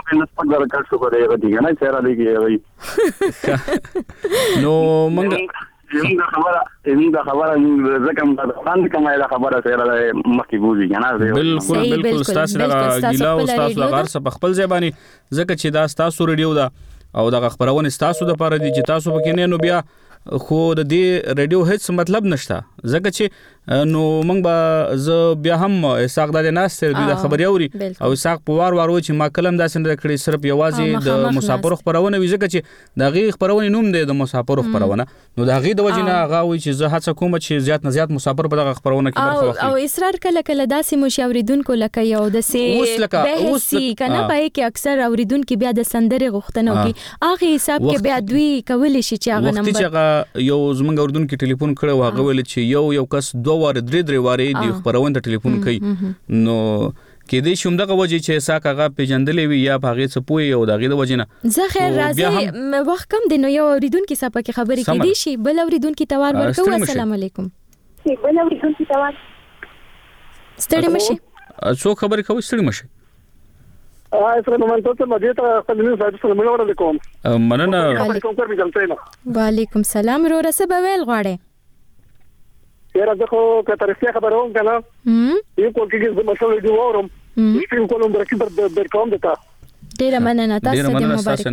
نو منګ یمغه خبره یمغه خبره زکه مې دا څنګه کومه دا خبره سره مخکې بوزي کنه بالکل بالکل تاسو دا ګیلا او تاسو لغار څخه خپل ځبانی زکه چې دا تاسو ریډیو دا او دا خبرونه تاسو د پاره دي چې تاسو پکې نه نو بیا خو د دې ریډیو هیڅ مطلب نشته ځکه چې نو موږ به ز بیا هم اساق د ناس سره د خبري اوري او اساق په وار وارو چې ما کلم داسې نه کړی صرف یوازې د مسافر خبرونه وي ځکه چې د غي خبرونه نوم دی د مسافر خبرونه نو د غي د وجنه هغه وي چې زه هڅه کوم چې زیات نه زیات مسافر په دغه خبرونه کې برخه واخلي او اصرار کله کله داسې مشاوریدونکو لکه یو د سي بحثي کنه پای کې اکثر اوریدونکو بیا د سندره غوښتنه کوي هغه حساب کې بیا دوی کولی شي چې هغه نمبر یو زمونږ اوردونکو ټلیفون کړو هغه ویل چې یو یو کس دوه واره درې درې واره دی خبرونه ټلیفون کوي نو کې دې شوم دغه وجه چې ساک هغه پیجندلې وی یا هغه څه پوي او دغه د وجه نه زه خیر راځي وخت کم دی نو یو اوریدونکو صاحب کې خبرې کې دي شي بل اوریدونکو توار ورکو السلام علیکم بل اوریدونکو توار ستړي مشي څو خبرې کوي ستړي مشي آ سره نو منته ته مدې ته خپل نو ساتل سلام علیکم مننه وعلیکم سلام رو رسبه ویل غواړي یاره زه خو که ترسته خبروم کنه یو کول کې زه مسله دی وورم سپین کولم برکې بر بر کوم دتا ډیر مننه تاسو دې مبارک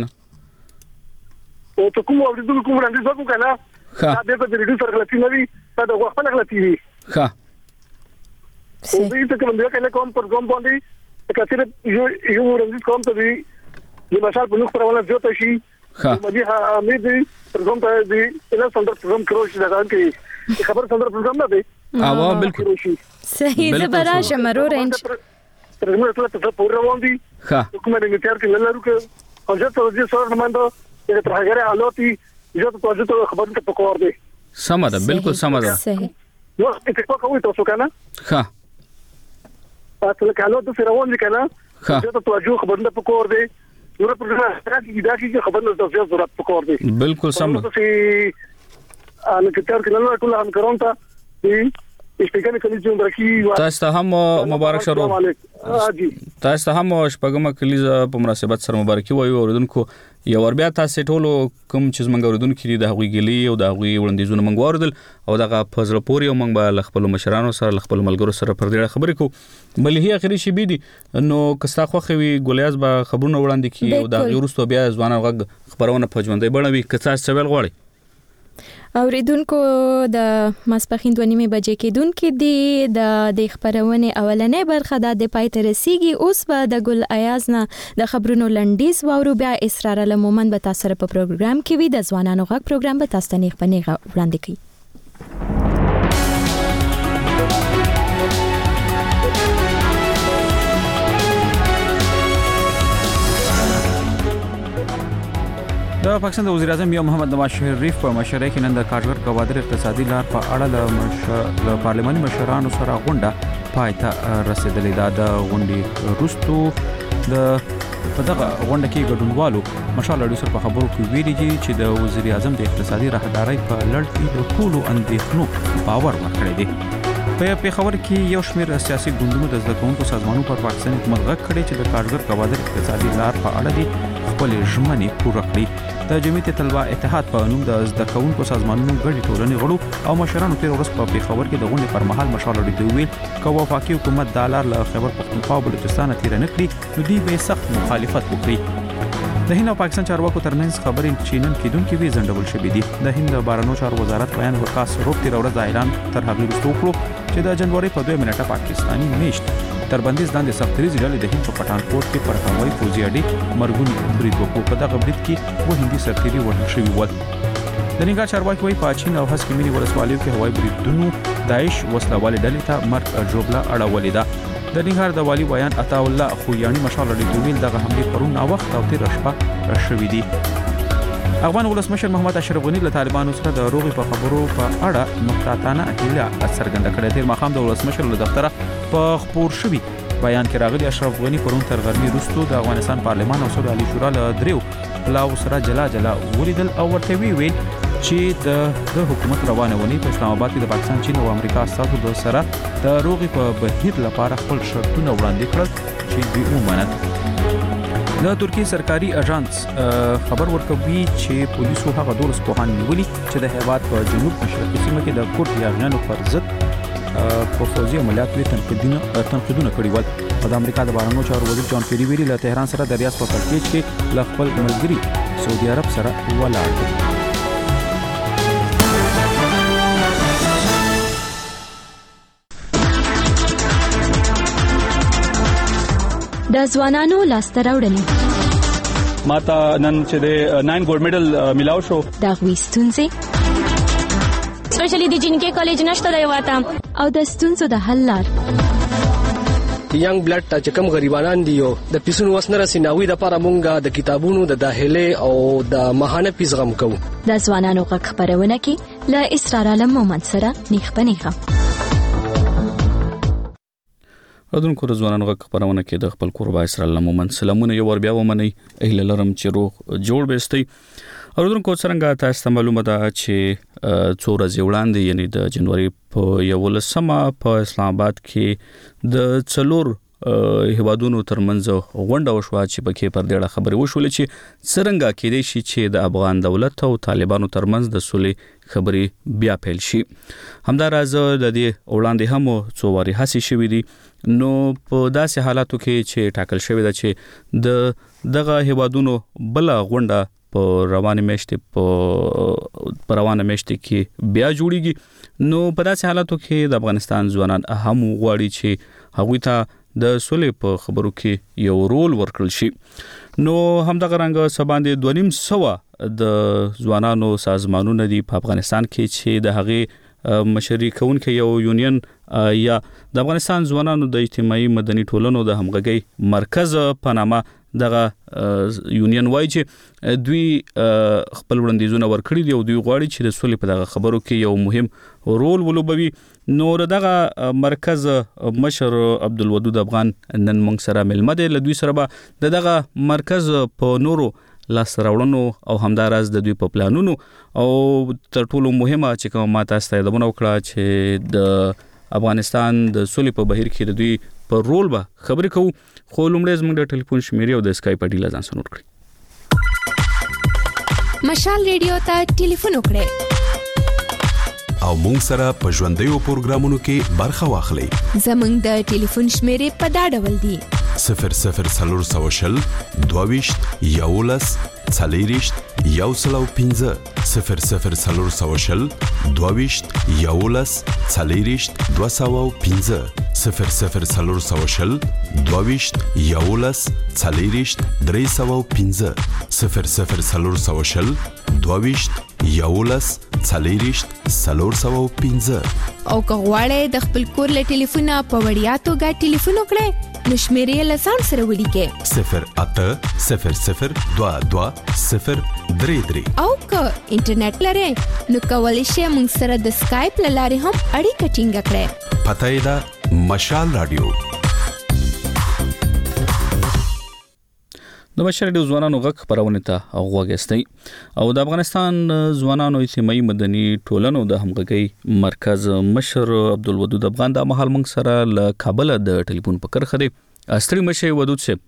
او ته کوم اوریدل کوم وړاندې زکو کنه دا دې په ریډیو سره غلطي نه وي دا د وخت نه غلطي وي ښه او دې ته کوم دې کنه کوم پروګرام باندې کثیر یو یو وړاندې کوم ته دی د مثال په نوښت پرونه جوړ شي ښه مې مې دې پروګرام ته دی اله څنګه پروګرام کړو چې دا کې خبر څنګه پروګرام نه دی او بالکل صحیح زبره شمرو رنج پروګرام ته ته پوره وندي ښه کومه دې تیار کې لارو کې او ځکه چې سره نماینده چې تر هغه حالاتي ځکه تاسو ته خبر ته پکور دی سم ده بالکل سم ده صحیح نو څه کوي تاسو کنه ښه تاسو له حالات سره وندي کنه ځکه تاسو خبر ته پکور دی نو پروګرام راځي دا چې خبر نه تاسو ضرورت پکور دی بالکل سم انا كتاب كلنا كل عام كرونتا دي اشتغال کلیزه برکی تاسو هم مبارک شروع تاسو هم شپږم کلیزه په مناسبت سره مبارکي وایو اوردونکو یو ور بیا تاسو ټولو کوم چې موږ اوردونکو د هغوی ګلی او د هغوی وړاندیزونه موږ اوردل او دغه فزر پوري او موږ به خپل مشرانو سره خپل ملګرو سره پر دې خبرې کو بل هي اخري شي بي دي نو کستا خوخوي ګولیاز به خبرونه وړاندې کی او د غیرستو بیا ځوان غ خبرونه په ژوندۍ بڼوي کڅا سوال غواړي اوریدونکو د ماسپخین دوه نیمه بجې کې دونکو دی د د خبرونه اولنې برخه د پای ته رسیدي اوس به د ګل ایاز نه د خبرونو لنډیز وورو بیا اسرار لمومن به تاسو په پروګرام کې وي د ځوانانو غږ پروګرام به تاسو ته نه پنیغه وړاندې کوي د پاکستان د وزیر اعظم محمد نواز شریف په مشرۍ کې نن د کارګر ګوادر اقتصادي لار په اړه له پارلماني مشرانو سره غونډه پای ته رسیدلې ده. د غونډې وروسته د په دغه غونډه کې ګډونوالو مشال اړیو سره په خبرو کې ویلي دي چې د وزیر اعظم د اقتصادي راهدارۍ په لړ کې د ټولو اندېښنو باور ورکړی دی. په پیښور کې یو شمېر سیاسي ګوندونو د زده کوونکو سازمانونو پر پاکستان حکومت غږ کړی چې د کارګر ګوادر اقتصادي لار په اړه دي خپل ژمنې پوره کړي. د جمعیت طلبه اتحاد په نوم د زده کوونکو سازمانونو ګډې ټولنې غړو او مشرانو تیر ورځ په پیښور کې د غونډې پر مهال مشال اړیو ویل کوم وفاقي حکومت د لار له خیبر پختونخوا او بلوچستان تیر نه کړی نو دوی به سخت مخالفت وکړي. د هند او پاکستان چارواکو ترمنځ خبرې چینن کېدونکې وی ځنډول شوې دي. د هند بهرنیو چارو وزارت بیان ورکاس روپ تیر ورځ اعلان تر هغه وروسته وکړو چې د جنوري په دوه منټه پاکستاني میشت تر بندیز لاندې سختریز ډلې د هند په پټانکوټ کې پر هوایي فوجي اډې مرګونی برید وکړ. په دغه برید کې و هندي سرتیري وژل شوي ول. د ننګرهار چارواکي وايي په چین او هسکې ملي ولسوالیو کې هوایي بریدونو داعش وسلوالې ډلې ته مرګ جوړه اړولې ده. د ننګرهار د والی بیان عطا الله خویانی مشال اړیو ویل دغه حمله پرون نا وخت او تیر شپه شوې دي. افغان ولسمشر محمد اشرف غنی له طالبانو سره د روغي په خبرو په اړه محتاطانه هیله څرګنده کړې. تیر مخام د ولسمشر له دفتره په خبر شوی بیان کې راغلی اشرف غنی پرون تر غرمې وروسته د افغانستان پارلمان او صوبه عالی شورا له دریو پلاو سره جلا جلا ولیدل او ورته ویل چې د حکومت روانونی په اسلام آباد کې د پاکستان، چین او امریکا ساتو د سره د روغي په بهیر لپاره خپل شرطونه وړاندې کړل چې دوی ومنل. د ترکی سرکاري اژانس خبر ورکوي چې پولیسو هغه دولس پوهان نیولي چې د هیواد په جنوب مشرقي سیمه کې د کورد یاغیانو پر ضد په فوزي عملیاتو تنقیدونه تنقیدونه کړي ول. د امریکا د بهرنیو چارو وزیر جان کیری ویلي له تهران سره د ریاض په کړکېچ کې له خپل ملګري سعودي عرب سره ولاړ دی. د ځوانانو لاسته راوړنې ماته نن چې د ناین ګولډ میډل ملاو شو د غوي ستونزې سپیشلی د جنکې کالج نشته دی واته او د ستونزو د حل لار ینګ بلډ ته کوم غریبانان دي او د پیسونو وسنه رسیناوي د لپاره مونږه د کتابونو د داخله او د ماهانه پیس غم کوو. د ځوانانو غږ خبرونه کې ل اسرار علم مومند سره نیخ پنیخه ادون کور ځوانانو غږ خبرونه کې د خپل قربا اسرائیل مومند سلامونه یو ور بیا ومني اهل لرم چې روغ جوړ بهستي. اردن کو څنګه تاسو ته معلومه ده چې څو ورځې وړاندې یعنی د جنوري په یولسمه په اسلام آباد کې د څلور هیوادونو ترمنځ غونډه وشوه چې پکې پر دې خبرې وشولې چې څنګه کېدای شي چې د افغان دولت او طالبانو ترمنځ د صلح خبرې بیا پیل شي. همداراز د دې وړاندې هم څو واري هڅې شوې دي. نو په داسې حالاتو کې چې ټاکل شوی ده چې د دغه هیوادونو بل غونډه په روانه میاشتې په روانه میاشتې کې بیا جوړیږي. نو په داسې حالاتو کې د افغانستان ځوانان هم غواړي چې هغوی ته د صلح په خبرو کې یو رول ورکړل شي. نو همدغه رنګ سباندې دوه نیم سوه د ځوانانو سازمانونه دي په افغانستان کې چې د هغې مشري کوونکي یو یونین یا د افغانستان ځوانانو د اجتماعي مدني ټولنو د همغږي مرکز په نامه دغه یونین وایي چې دوی خپل وړاندیزونه ورکړي دي او دوی غواړي چې د صلح په دغه خبرو کې یو مهم رول ولوبوي. نو دغه مرکز مشر عبدالودود افغان نن موږ سره ملمه دی. له دوی سره به دغه مرکز په نورو لاس راوړنو او همداراز د دوی په پلانونو او تر ټولو مهمه چې کوم ما تاسو ته یادونه وکړه چې د افغانستان د صلح په بهیر کې د دوی په رول به خبرې کوو. خو لومړی زموږ د ټلیفون شمیرې او د اسکایپ اډي له ځان سره نوٹ کړئ. مشال ریډیو ته ټلیفون وکړئ او مونږ سره په ژوندۍ پروګرامونو کې برخه واخلئ. زموږ د ټلیفون شمیرې په دا ډول دي: صفر صفر څلور سوه شل دوه ویشت یولس څلېرویشت یو سل او پنځه صفر صفر څلور سوه شل دوه ویشت یولس څلېرویشت دوه سوه او پنځه صفر صفر څلور سوه شل دوه ویشت یولس څلېرویشت درې سوه او پنځه صفر صفر څلور سوه شل دوه ویشت یولس څلېرویشت څلور سوه او پنځه. او که غواړئ د خپل کور له ټلیفونه په وړیا توګه ټلیفون وکړئ نو شمیرې لسان سره ولیکه صفر اته صفر صفر دوه دوه صفر درې درې. او که انټرنیټ لرئ نو کولی شئ موږ سره د اسکایپ له لارې هم اړیکه ټینګه کړئ. پته یې ده مشال رادیو. د بشر د ځوانانو غږ خبرونه ته غوږیستئ او د افغانستان ځوانانو اجتماعي مدني ټولنو د همغږي مرکز مشر عبدالودود افغان د مهال موږ سره له کابل د ټلیفون په کرخه دی. استری مشه ودود شه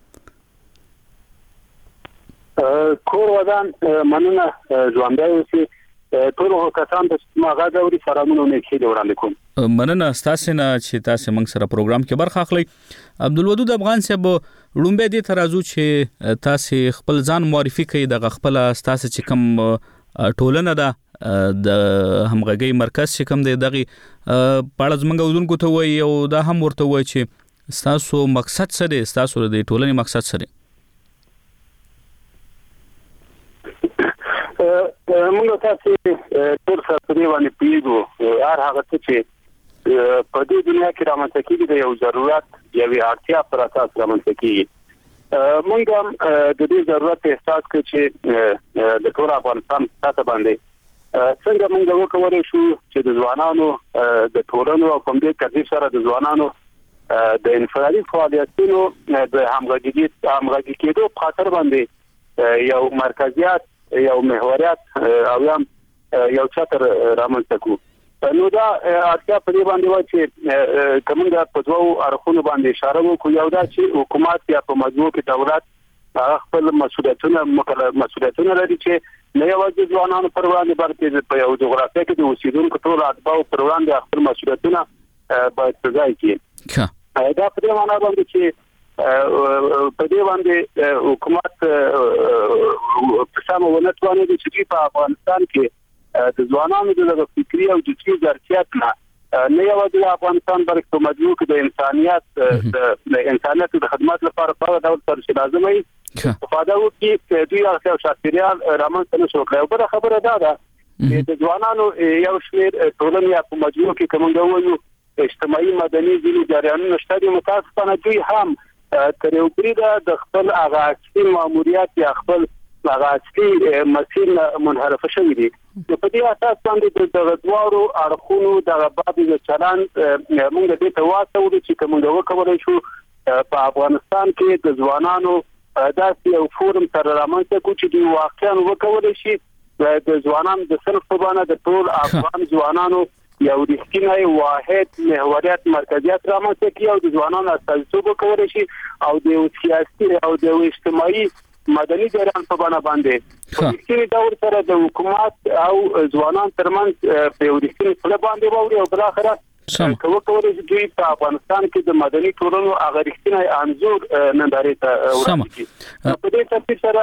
کور ودان مننه ژوندای اوسئ. ټول کسان د ماغه دوري فرامونو نه کېږي وړاندې کوم. مننه تاسو نه چې تاسو موږ سره پروګرام کې برخه اخلي. عبدالودود افغان صاحب لومبه دي ترازو چې تاسو خپل ځان معرفي کړئ د خپل تاسو چې کوم ټولنه ده د همغږي مرکز چې کوم دی دغه پاړه زمونږ ودونکو ته وایي او دا هم ورته وایي چې تاسو مقصد څه دی تاسو د ټولنې مقصد څه دی. موږ تاسو ټول سره په دې باندې پیږو هر هغه څه چې په دې دنیا کې رامنځته کیږي د یو ضرورت یوې اړتیا پر اساس رامنځته کیږي. موږ هم د دې ضرورت احساس کوو چې د ټول افغانستان ساته باندې څنګه موږ وکولای شو چې د ځوانانو د ټولنو او کوم دې کډې سره د ځوانانو د انفرادي فعالیتونو د همغږي همغږي کېدو په خاطر باندې یو مرکزیت یو محوریت او یم یو چتر رامنځته کوو. نو دا اړتیا په دې باندې و چې کومه په دوو اړخونو باندې اشاره وکړو. یو دا چې حکومت یا په مجموع کې دولت خپل مسؤلیتونه مسؤلیتونه لري چې نه یوازې ځوانانو پر وړاندې بلکې په یو جغرافیه کې د اوسیدونکو ټول اتباعو پر وړاندې خپل مسؤلیتونه باید په ځای کړي. دا په دې معنی باندې چې په دې باندې حکومت په سمه ونه تواني چې په افغانستان کې د ځوانانو د فکري او جزئي ظرفیت نه نه یوازې افغانستان بلکې په مجموع کې د انسانيت د انسانيت د خدمات لپاره په ډول سره لازمي استفاده وکړي. دوی هغه شاکریال رامنځته نشو کړی. او بل خبره دا ده چې د ځوانانو یو شمېر ټولنې په مجموع کې کومه وایو اجتماعي مدني ځینې جریانونه شته دي. متاسفانه دوی هم تر یو بریده د خپل اغاثي ماموریت یا خپل اغاثي مسیر منحرف شوی دي. په دې اساس باندې د غوړو اړخونو د باب د چلان موږ د دې تواسو چې کومه وکولای شو په افغانستان کې د ځوانانو داسې یو فورم تر رامنځته کوي چې دوی واقعا وکولای شي د ځوانانو د صنف په باندې د ټول افغان ځوانانو یو رښتینی واحد محوریت مرکزیت رامنځته کوي او د ځوانانو استازیتوب کوي شي او د سیاسي او د اجتماعي مدني جریان په بڼه باندې په رښتینی ډول سره د حکومت او ځوانان ترمنځ په یو رښتینی پله باندې ووري او بل اخره کومه کوي چې دوی په افغانستان کې د مدني ټولنو هغه رښتینی انځور نندارې ته ورسېږي. په دې ترتیب سره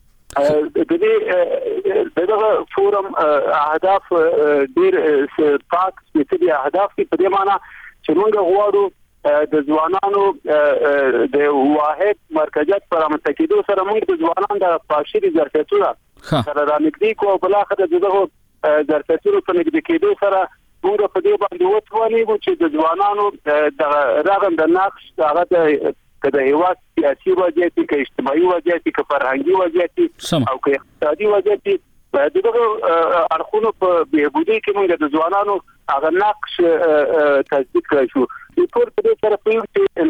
د دې دغه فورم اهداف ډیر پاک سپیڅلي اهداف په دې معنی چې موږ غواړو د ځوانانو د واحد مرکزیت پر رامنځته کېدو سره موږ د ځوانانو د پاشري ظرفیتونو سره رانږدې کوو او بل اخر دغه ظرفیتونو په نږدې کېدو سره موږ په دې باندې وتوانیږو چې د ځوانانو د راغند نقش هغه کله هیواد سیاسي وضعیت کې اجتماعي وضعیت کې فرهنګي وضعیت او کې اقتصادي وضعیت دغه اړخونو په بهبودي کې موږ د ځوانانو هغه نقش تصدیق کړی شو. د ټول په دې سره په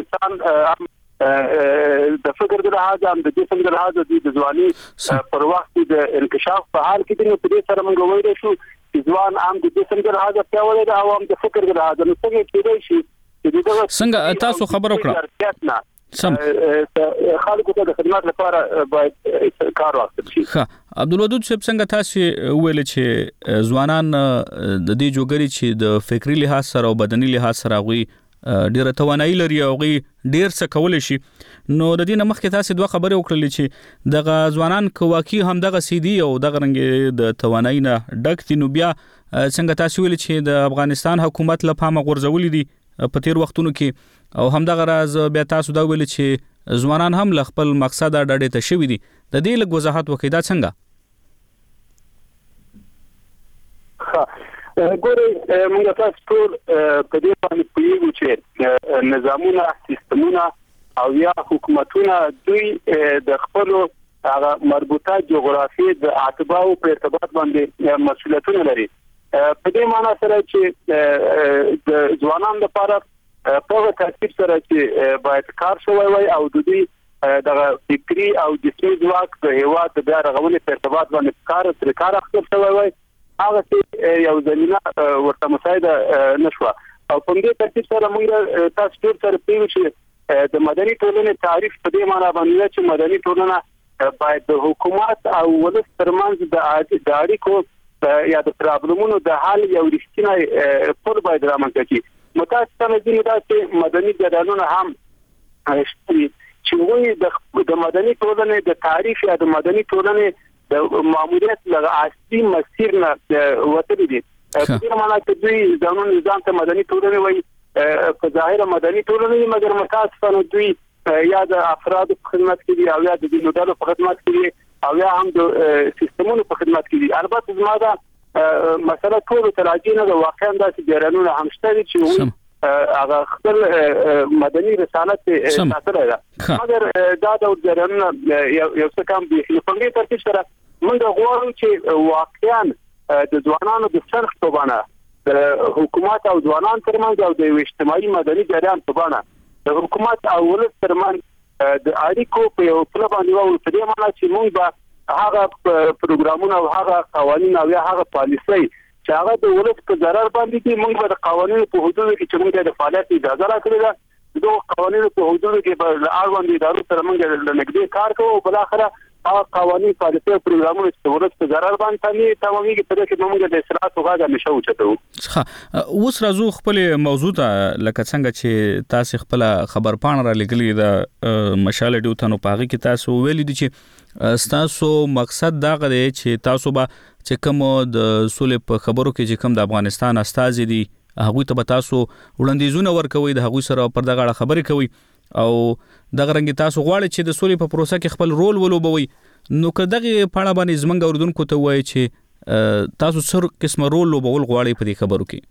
انسان د فکر د لحاظ هم د جسم د لحاظ د ځواني پر وخت د انکشاف په حال کې د په دې سره موږ وایو شو چې ځوان هم د جسم د لحاظ پیاوړی دی او هم د فکر د لحاظ نو څنګه کېدای شي چې څنګه تاسو خبر وکړه سم خلکو ته د خدمات لپاره باید کار واخیستل شي. ها عبدالودود صاحب څنګه تاسو ویل چې ځوانان د دې جوګري چې د فکری لحاظ سره او بدني لحاظ سره غوي ډیره توانایي لري او غوي ډیر څه کول شي نو د دې مخکې تاسو دوه خبرې وکړلې چې دغه ځوانان کواکي هم دغه سیدي او دغه رنګ د توانایي نه ډک دي نو بیا څنګه تاسو ویل چې د افغانستان حکومت لپاره غورځولې دي په تیر وختونو کې او همدغه راز بیا تاسو دا ویل چې ځوانان هم ل خپل مقصد اډاډه ته شوي دي د دې لږ وضاحت وکړئ دا څنګه؟ ګورې موږ تاسو ټول په دې باندې پوهیږو چې نظامونه سیستمونه او یا حکومتونه دوی د خپل هغه مربوطه جغرافي د اتباعو په ارتباط باندې مسؤلیتونه لري. په دې معنی سره چې د ځوانانو لپاره په ترتیب سره چې باید کار شوی وي او د دې د فکری او جسمي ځواک د هیواد د بیا رغونې په ارتباط باندې کار تر کار اخیستل شوی وي هغه یو زمينه ورته مساعده نشوه. او په دې ترتیب سره موږ تاسو ټول سره پیوښ چې د مدني ټولنې تعریف په دې معنی باندې چې مدني ټولنه باید د حکومت او ولس ترمنځ د اړیکو یا د پرابلمونو د حل یو رښتینی پل باید رامنځته شي. متاسفانه ځینې داسې مدني جریانونه هم شته چې وایي د مدني ټولنې د تعریف یا د مدني ټولنې د ماموریت له اصلي مسیر نه وتلي دي. په دې معنی چې دوی ځانونه نظام ته مدني ټولنې وایي په ظاهر مدني ټولنې مګر متاسفانه دوی یا د افراد په خدمت کې دي او یا د دیني ډلو په خدمت کې دي او یا هم د سیستمونو په خدمت کې دي. البته زما دا مسله ټول تراجع نه واقعا داسې جریانونه هم شته چې هغه خپل مدني رسالت ساتلای ده مګر دا د جریانونه یو څه کم دي. په دې ترتیب سره موږ غواړو چې واقعا د ځوانانو د څرخ په بڼه د حکومت او ځوانان ترمنځ او د اجتماعي مدني جریان په بڼه د حکومت او ولس ترمنځ د اړیکو په یو څه باندې وو په دې معنی چې موږ به هغه پروګرامونه او هغه قوانين او هغه پالیسي چې هغه د ولس په ضرر باندې دي موږ به د قوانینو په حدودو کې چې موږ د فعالیت اجازه راکړو دا د قوانینو په حدودو کې به اړوند ادارو سره موږ د نګدي کار کوو او بل اخره هغه قوانين پالیسي او پروګرامونه چې ولس په ضرر باندې تامي تمامي په دې کې موږ د اصلاحات غاړه نشو چتو. ښه اوس راځو خپل موضوع ته لکه څنګه چې تاسو خپل خبر پاڼه را لګلې د مشال ډیوتانو پاغي کې تاسو ویلي دي چې تاسو مقصد دا غوډي چې تاسو به چې کوم د سولې په خبرو کې چې کوم د افغانستان استاد دي هغه ته به تاسو وړاندیزونه ورکوي د هغه سره پر دغه خبرې کوي او دغه رنګ تاسو غواړئ چې د سولې په پروسه کې خپل رول ولوبوي. نو که دغه پاڼه باندې زمنګ اوردونکو ته وایي چې تاسو سر قسم رول لوبول غواړئ په دې خبرو کې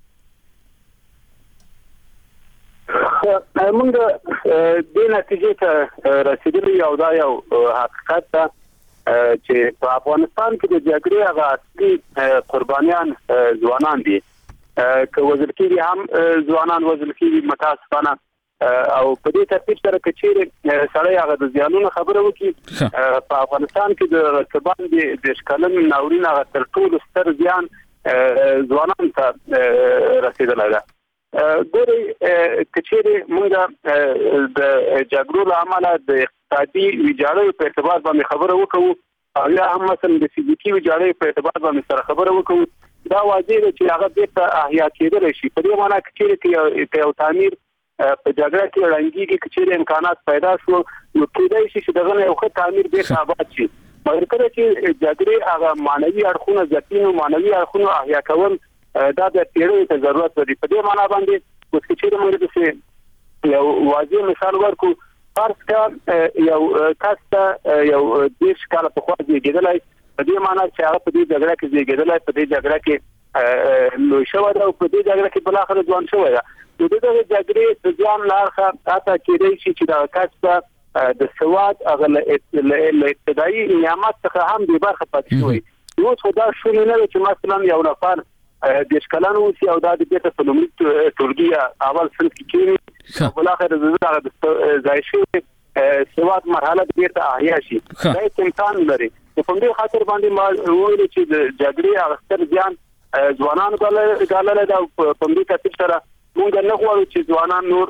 موږ د نتیجې ته رسیدلی یو دا یو حقیقت ده چې په افغانستان کې د جګړې هغه اصلي قربانیان ځوانان دي که وزل کېږي هم ځوانان وزل کېږي متاسفانه او په دې ترتیب سره کچېره سړی هغه د ځانونو خبره وکي په افغانستان کې د رقابت د اشکالن ناورین هغه تر ټولو ستر ځان ځوانان ته رسیدلی ده. ګوري کچېره موږ د جګړو له امله د اقتصادي ویجاړۍ په اعتبار باندې خبره وکړو او یا هم مثلا د فزیکی ویجاړۍ په اعتبار باندې سره خبره وکړو دا واضح ده چې هغه بیرته احیا کېدلی شي. په دې معنی کچېره یو تعمیر په جګړه کې رنګيږي کچېره امکانات پیدا شو نو کېدای شي چې دغه یو ښه تعمیر به آباد شي. مګر کله چې جګړې هغه مانوي اړخونه ځکینو مانوي اړخونه احیا کول دا د پیړیو ته ضرورت لري. په دې معنی باندې اوس کچېره موږ د یو واضح مثال ورکو فرض کړه یو کاسته یو دیش کال په خوا زیږیدلای په دې معنی چې هغه په دې جګړه کې زیږیدلای په دې جګړه کې نو شو دا په دې جګړه کې بل اخر ځوان شوی دا د دې جګړې د ځان لارخه تاسو کېدای شي چې دا کاسته د سواد اغله ابتدایي نعمت څخه هم د برخه پاتې شوی. نو څه دا شو نه چې مثلا یو نفر د اشکالانو سي او د دې په لومړي ټولګي اول صنف کې کېږي بل اخر د ځای شي سواد مرحله بیرته احیا شي دا امکان لري. په دې خاطر باندې ما وویل چې د جګړې اغستر ځان ځوانان غاله دا په دې ترتیب سره موږ نه غواړو چې ځوانان نور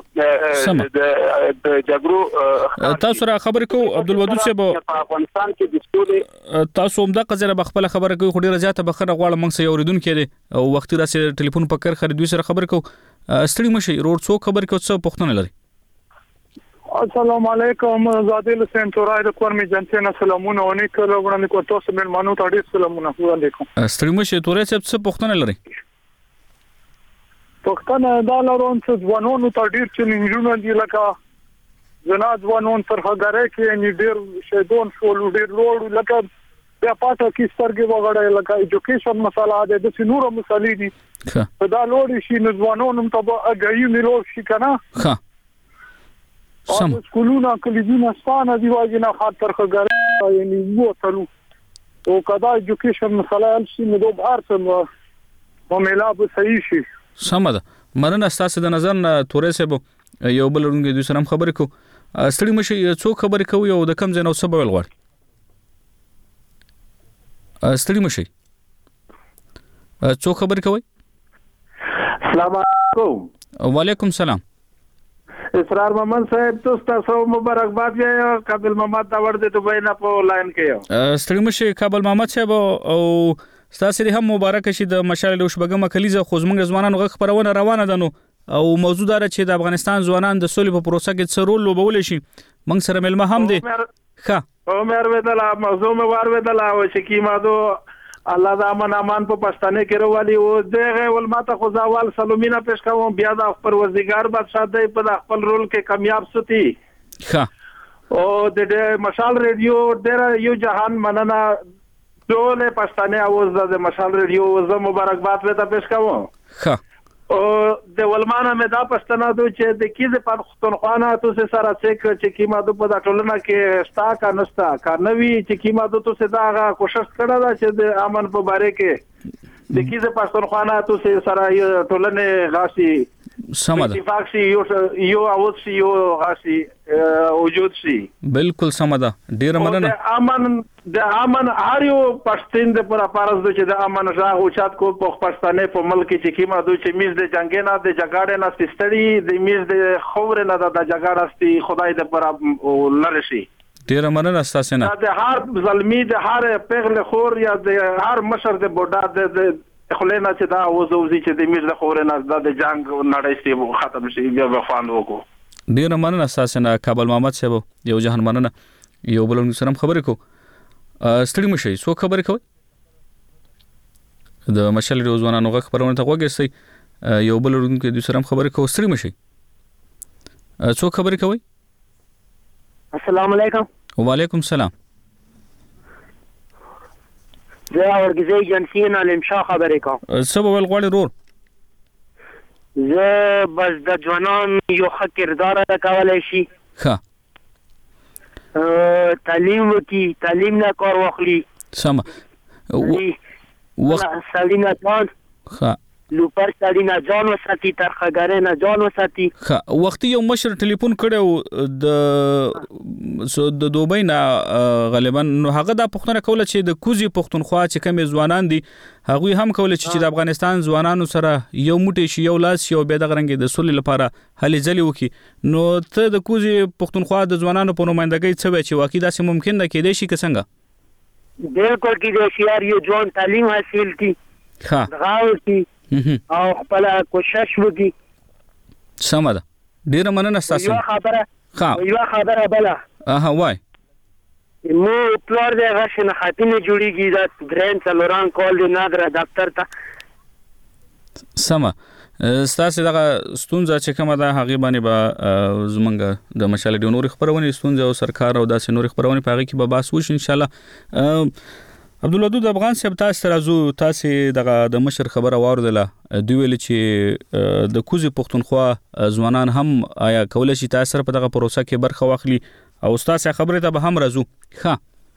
د جګړو تاسو را خبر کو عبدالودود صاحب په افغانستان کې د ټولې تاسو هم د قزره بخپل خبره کوي خو ډیره زیاته بخره غواړم موږ سره اوریدونکو دي او وخت را سره ټلیفون پکړ خریدوي سره خبر کو ستړي مشي روډ څو خبر کو څه پښتون لري. السلام علیکم زادل حسین تورای د کورمي جنته سلامونه ونی کړه وړاندې کو تاسو مې مانو ته ډیر سلامونه وعلیکم. ستړي مشي تورای صاحب څه پښتون لري. پښتنه دا لرون چې ځوانونو ته ډیر چیلنجونه دي لکه زنا ځوانون تر هغه کې نه ډیر شیدون شول ډیر لوړ لکه بیا پاتې کې سترګې وغړې لکه ایجوکیشن مسله ده د سينورو مسلې دي په دا لوړ شي نو ځوانانو ته به اګایي ملو شي کنه ها سم سکولونه کلیدونه ستانه دی واجنه خاطر خګر یعنی وو تلو او کدا ایجوکیشن مسله شي نو د بهر څخه معاملات به صحیح شي سم ده مننه تاسو د نظر نه تورې سبب یو بل رونګ دوی سره خبرې کو ستړي مشي څو خبرې کوي او د کم ځنو سبب ولغړ ستړي مشي څو خبرې کوي السلام علیکم وعلیکم السلام اسرار محمد صاحب تاسو مبارکباد یا قابل محمد دا ورته دوی نه په لاین کې ستړي مشي قابل محمد صاحب او ستاسو هم مبارک شي د مشال له شبګه مکلیزه خو زمونږ ځوانانو غږ خبرونه روانه ده نو او موضوع دار چې د افغانستان ځوانان د سولې په پروسه کې څه رول لوبول شي موږ سره ملما هم دي ښه او مې ورته موضوع مې ورته لا او چې کیما دو الله دا امن امان په پښتنه کې روالي او دغه ول ماته خو زوال سلومینا پېښ کوم بیا د خپل وزګار بادشاہ دی په خپل رول کې کامیاب ستی ښه او د مشال ریډیو ډېر یو جهان مننه ټول پښتنه اوس د مشال ریډیو زه مبارکباد ورته پېښ کوم ښه او د ولمانه مې دا پښتنه دوی چې د کیزه پښتونخوا تاسو سره څه چې کیما د په ټولنه کې ستا کا نستا کارنوي چې کیما د تاسو دا کوشش کړه دا چې د امن په باره کې د کیزه پښتونخوا تاسو سره ټولنه غاسي سمده اتفاق شي یو یو اوس شي یو غاسي وجود شي بالکل سمده ډیر مننه د امن د امن هر یو پښتون د پر پارس د چې د امن راغ او چات کو په پښتنه په ملک چې کیما دوی چې میز د جنگ نه د جګړې نه ستړي د میز د خور نه د جګړه استي خدای د پر لرشي ډیر مننه تاسو نه د هر ظلمي د هر پیغله خور یا د هر مشر د بوډا د خلینا چې دا وزوزي چې د میز د خورنه د جنگ نړۍ سی ختم شي بیا به فاند وکړو ډیر مننه تاسو نه کابل محمد صاحب یو جهان مننه یو بل سره خبرې کو ستړي مشي څو خبرې کوي د مشال روزوانانو غږ خبرونه ته وګورئ یو بل کې د سره خبرې کو ستړي مشي څو خبرې کوي السلام علیکم وعلیکم السلام زه ورګزی جنسین علم شاه خبرې کوم سبب ولغړی رور زه بس د ځوانان یو ښه کردار ادا کولای شي ښه تعلیم وکي تعلیم نه کار واخلي سم وخت سالینه ځان ښه لوپر سالینه ځان وساتي ترخګره نه ځان وساتي ښه وخت یو مشر ټلیفون کړو د سو د دوبۍ نه غالبا نو هغه د پښتنه کوله چې د کوزي پښتونخوا چې کم ځوانان دي هغه هم کوله چې د افغانستان ځوانانو سره یو موټی شي یو لاس یو به د غرنګ د سولې لپاره هلي ځلې وکي نو ته د کوزي پښتونخوا د ځوانانو په نمائندګۍ څه وی چې واقعي داسې ممکن نه کېدای شي که څنګه بالکل کېدای شي یار یو ځوان تعلیم حاصل کړي ښه غاوي او خپل کوشش وکړي سمه ده ډیر مننه تاسو یو خبره ښه یو خبره بلا اها وای مو پلار د غشن خاتمه جوړیږي د درین څلوران کال دی نادر دفتر ته سمه ستاسو دغه ستونزه چې کومه ده هغه باندې به زمونږ د مشال د نور خبرونه ستونزه او سرکار او داسې نور خبرونه په هغه کې به بحث وشي ان شاء الله عبدالودود افغان صاحب تاسو ترازو تاسو دغه د مشر خبره واردله دوی ویل چې د کوزي پښتونخوا ځوانان هم آیا کولای شي تاسو سره په دغه پروسه کې برخه واخلي او تاسو خبره ته به هم راځو ښه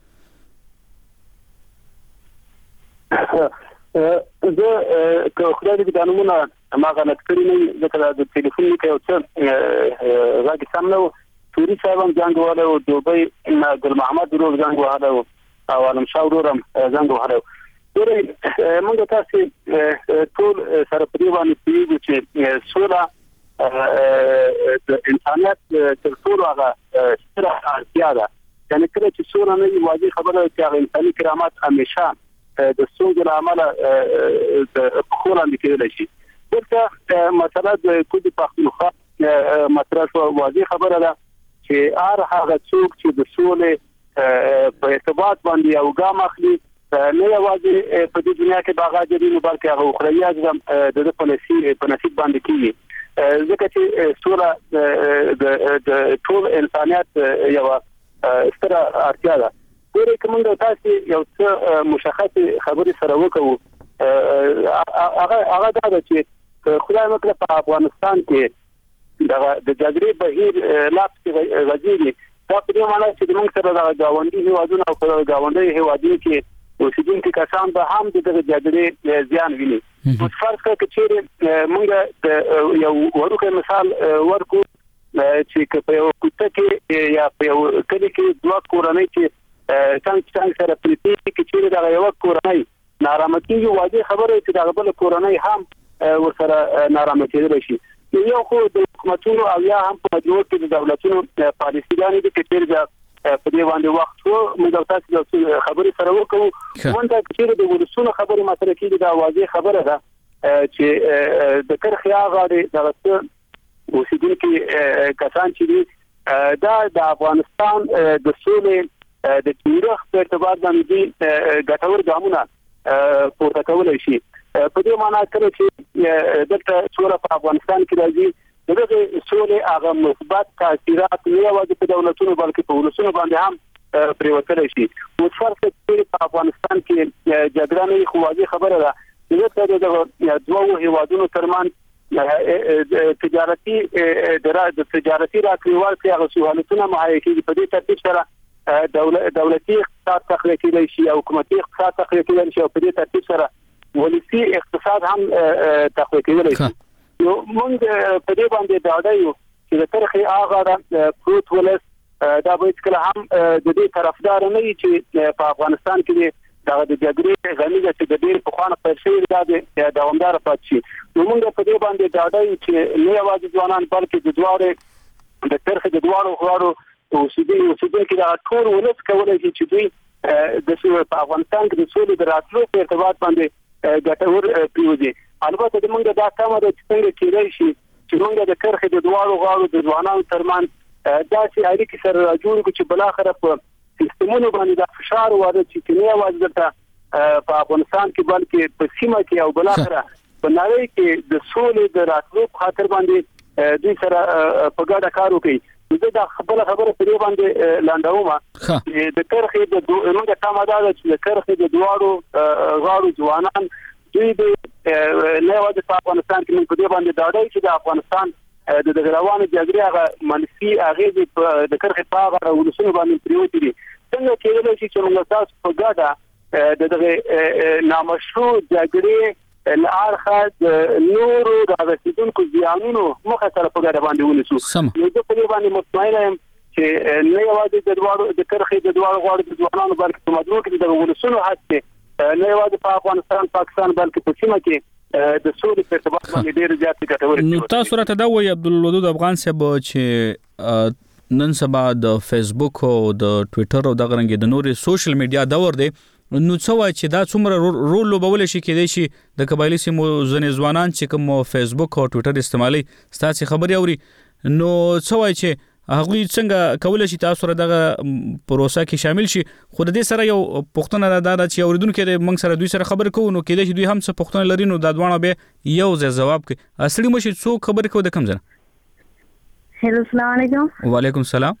زه که خدای دې د نمونه ما غلط کړی نه ځکه د ټلیفون کې یو څه راځي سم نو توري صاحب هم ځان غواړي او دوبۍ ګل محمد ورو ځان غواړي او علم شاه ورورم ځان غواړي ورې موږ تاسو ټول سره په دی باندې پیږو چې سوله د انسانیت تر ټولو هغه ستره اړتیا ده یعنی کله چې سوله نه وي واجب خبره چې هغه انساني کرامت همیشه د سوله عمل د خوران کېدل شي دغه مسله د کوم پښتونخوا مطرح شو واجب خبره ده چې هر هغه څوک چې د سوله په ارتباط باندې او ګام اخلي نه یوازې په دې دنیا کې باغاجري نه بلکې هغه اخروی اعظم د په نصیب په نصیب باندې کیږي ځکه چې سوله د ټول انسانيت یو ستره اړتیا ده ګوره کومه تاسو یو څه مشخص خبرې سره وکړو هغه هغه دا چې خدای مکړه په افغانستان کې د جګړې بهیر لاپسې غځېږي دا په دې معنی چې موږ سره د گاونډي هیوادونو او په گاونډي هیوادونو کې اوسېدونکي کسان به هم د جګړې زیان ویني. اوس فرض کړئ چې موږ د یو ورکه مثال ورکو چې په یو کوټه کې یا په یو کلی کې دوه کورنۍ چې څنګه څنګه سره پریتي کې چې دا یو کورنۍ نارامه کیږي واځي خبره چې دا بل کورنۍ هم ورسره نارامه کېدل شي. یو خو د حکومتونو او یا هم په مجموع کې د دولتونو پالیسیګانې د کېر په دې باندې وخت وو موږ تاسو د خبرې سره وکړو مونږ چې د ولسونو خبرې مطرح کیږي دا واځي خبره ده چې د کرخیا غاړي د اوسېدونکو کسان چې دا د افغانستان د سولې د تاریخ په اعتبار باندې ګټور ګامونه پورته کولای شي. په دې معنی کړي چې دغه سوله په افغانستان کې راځي دغه سولې هغه مثبت تاثیرات نه یوازې په دولتونو بلکې په ولسونو باندې هم پریوتل شي. نو فرض کړئ په افغانستان کې جګړه نه خو واضح خبره ده چې د دوه هیوادونو ترمن تجارتي د تجارتي راکړیوال کې هغه سہولتونه مهیا کیږي. په دې ترتیب سره دولت دولتي اقتصاد تخلیق کیدای شي او حکومتي اقتصاد تخلیق کیدای شي او په دې ترتیب سره ولسی اقتصاد هم تخلیق کیدای شي. یو موږ په دې باندې دا وایو چې د تاریخي اغاړه پروت ولس دا به کله هم د دې طرفدار نه وي چې په افغانستان کې دا د جګړې غنیږي چې د ډېر په خوانه پر شي د دوامدار پات شي. نو موږ په دې باندې دا وایو چې نه یوازې ځوانان بلکې د دواره د تاریخ د دواره غواړو او سیدي او سیدي کې دا ټول ولس کولای شي چې دوی د سولې په افغانستان کې د سولې د راتلو په ارتباط باندې ګټور پیوځي. البته د موږ دا کار د څنګه کېدای شي چې موږ د کرخې د دواره غواړو د ځوانانو ترمن داسې اړیکې سره راجوړ کړو چې بل اخر په سیستمونو باندې د فشار واده چې نه یوازې د په افغانستان کې بلکې په سیمه کې او بل اخر په نړۍ کې د سولې د راتلو خاطر باندې دوی سره په ګډه کار وکړي. زه دا خبره خبره پرې باندې لاندوم چې د کرخې د موږ ته ماده چې د کرخې د دوارو غاړو ځوانان دوی د نه یوازې په افغانستان کې موږ په دې باندې دا دی چې د افغانستان د دغه روانه جګړې هغه منفي اغېز په د کرخې په هغه ولسونو باندې پریوتي دي. څنګه کېدای شي چې موږ تاسو په ګډه د دغه نامشروع جګړې لارخه د نورو د رسیدونکو زیانونو مخه سره په ګډه باندې ونیسو. نو د په باندې مطمئن یم چې نه یوازې د دوارو د کرخې د دوارو غواړي د ځوانانو بلکې په مجموع کې د ولسونو هڅې نه یوازې په افغانستان پاکستان بلکې په سیمه کې د سولې په ارتباط باندې ډېر زیات ګټور دي. نو تاسو راته دا وایي عبدالودود افغان صاحب چې نن سبا د فیسبوک او د ټوئیټر او د غرنګ د نوري سوشل میډیا دور دی. نو څه وایي چې دا څومره رول لوبول شي کېدای شي د قبایلی سیمو ځنې ځوانان چې کوم فیسبوک او ټوئیټر استعمالي ستاسو خبري اوري نو څه وایي چې هغه څنګه کولای شي تاسو سره دغه پروسه کې شامل شي. خو د دې سره یو پښتنه دا چې اوریدونکو د منګ سره دوی سره خبر کوو نو کېدای شي دوی هم څه پښتنه لري نو دا دوانه به یو ځای جواب کوي. اصلي مشي څو خبر کوو د کوم ځای. هلو السلام علیکم. وعلیکم السلام.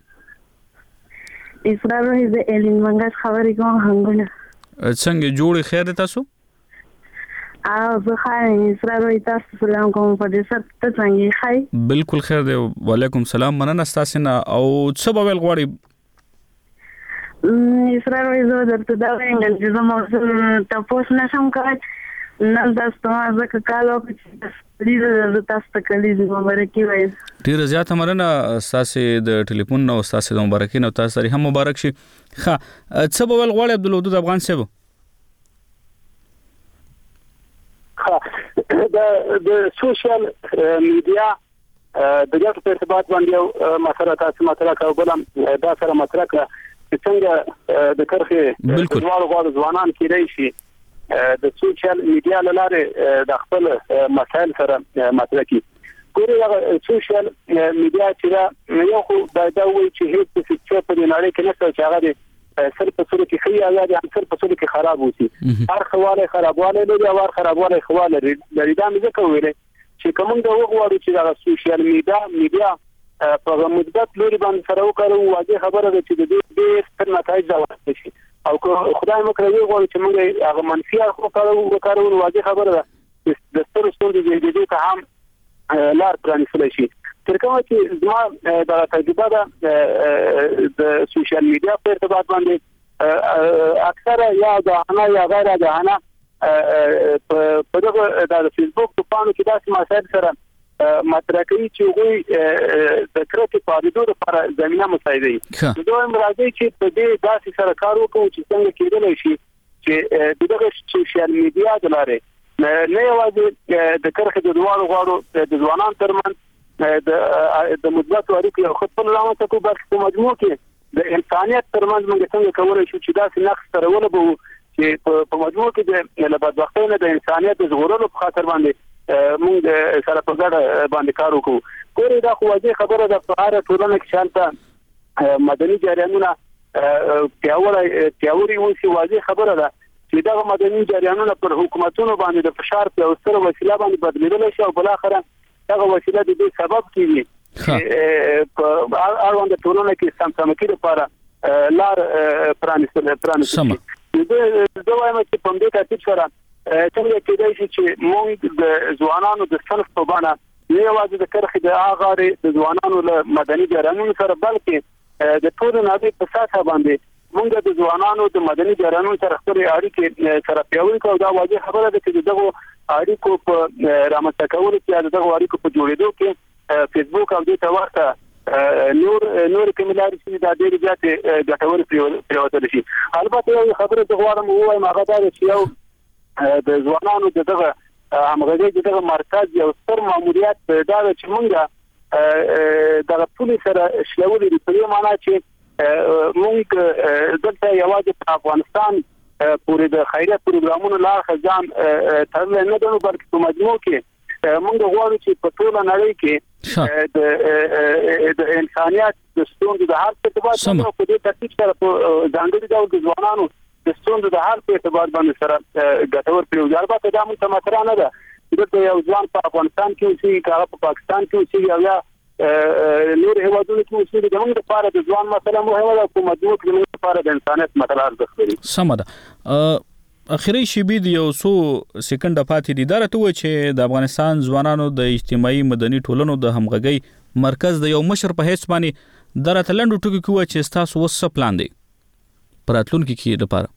اسرار روح د الین منګس خبرې کوم هنګونه څنګه جوړ خیر تاسو؟ او زه خای اسرار روح تاسو سلام کوم په دې سره ته څنګه خای؟ بالکل خیر دی. وعلیکم السلام. مننه تاسو نه او څه به ول غواړي؟ اسرار روح زه درته دا وایم چې زه مو تاسو نشم کولای نن تاسو ما زکه کالو چې دې تاسو ته کلی مبارکي وایم. ډیر زیات مننه تاسو د ټلیفون نو تاسو د مبارکي نو تاسو لري هم مبارک شي. ښه څه به ول غواړي عبدالودود افغان صاحب؟ د د سوشل میډیا د دې په ارتباط باندې مسله تاسو مطرح کوو بلم دا سره مطرح چې څنګه د کرخې د دوه غواړو ځوانان کېدای شي د سوشل میډیا لاره د خپل مسایل سره مطرح کړي. ګورې دا سوشل میډیا چې یو خو دا دا وایي چې هیڅ څه په نړۍ کې نشته چې هغه سر په سر کې خي یا د سر په سر کې خراب وسی. هر خواله خرابواله لري او هر خرابواله خواله لري. د دې د ځکه ویل چې کوم د وګورو چې دا سوشل میډیا میډیا په مثبت لوري باندې سره وکړو واځي خبره ده چې د دې ډېر ستر نتایج راوړي شي. او خدای مو کوي غواړي چې موږ هغه منفي اړخ کارو کارو واځي خبره ده د ستر ستوندې د دې ته هم لار پرانیستل شي تر کومه چې زما د تجربه ده د سوشل میډیا په ارتباط باندې اکثره یا د انا یا غیر د انا په دغه د فیسبوک په پاڼو کې داسې مسایل سره مطرح کوي چې وګوري د کرکټ په اړه لپاره زمينه مساعدي دوی مرادي چې په دې داسې سره کار وکړو چې څنګه کېدلی شي چې دغه سوشل میډیا د لارې نه یوازې د کرکټ د دوه غواړو د ځوانان ترمن د د مثبت اړیکو یو خپل رامنځته کوي بلکې په مجموع کې د انسانيت ترمنځ موږ څنګه کولای شو چې داسې نقش سره به چې په مجموع کې د بدبختۍ نه د انسانيت د ژغورلو په خاطر باندې موږ سره په ګډه باندې کار وکړو ګورې دا خو واضح خبره ده په هر ټولنه کې شانته مدني جریانونه پیاوړی پیاوړي وسی واضح خبره ده چې دا مدني جریانونه پر حکومتونو باندې د فشار په اوسره وسیله باندې بدلیدل شي او بل اخره دا وسیله د دې سبب کیږي په اړوند ټولنه کې سمسمکی لپاره لار پرانیستل پرانیستل زه وایم چې په دې ترتیب سره څنګه کېدای شي چې موږ د ځوانانو د صنف په بڼه نه یوازې د کرخې د اغارې د ځوانانو له مدني جریانونو سره بلکې د ټول نړۍ په ساحه باندې موږ د ځوانانو د مدني جریانونو سره خپل اړیکې سره پیاوړې کوو دا واضح خبره ده چې دغه اړیکو په رامنځته کولو کې دغه اړیکو په جوړېدو کې فیسبوک او د توارته نور نور کوملاري چې د ډېر زیات ګټور پریوتل شي البته یو خبره د غواړم وایم هغه دا چې یو د ځوانانو دغه همغږي دغه مرکز یو ستر ماموریت دا چې موږ د پولیس سره شلولې د په معنا چې موږ دلته یوازې په افغانستان پورې د خیریت پروګرامونو لار خزان ترلې نه دنو بلکې په مجموع کې موږ غواړو چې په ټول نړۍ کې د د انسانيت د ستوندو د هر څه په اړه په دې ترتیب سره په ځانګړي ډول د ځوانانو د ستوندو د هر څه په اړه باندې سره ګټور پروګرام په دامن تماتره نه ده چې یو ځوان په افغانستان کې اوسي کاغه په پاکستان کې اوسي یا نور هیوادونو کې اوسي د موږ لپاره د ځوان مسله مهمه ده په مجموع کې موږ لپاره د انسانيت مسله ارزښت لري سم ده اخیری شیبې د یو څو سکند پاتې دي درته و چې د افغانستان ځوانانو د اجتماعي مدني ټولنو د همغږي مرکز د یو مشر په هیڅ باندې درته لندو ټکو کې و چې تاسو وس پلان دی پراتلونکو کې لپاره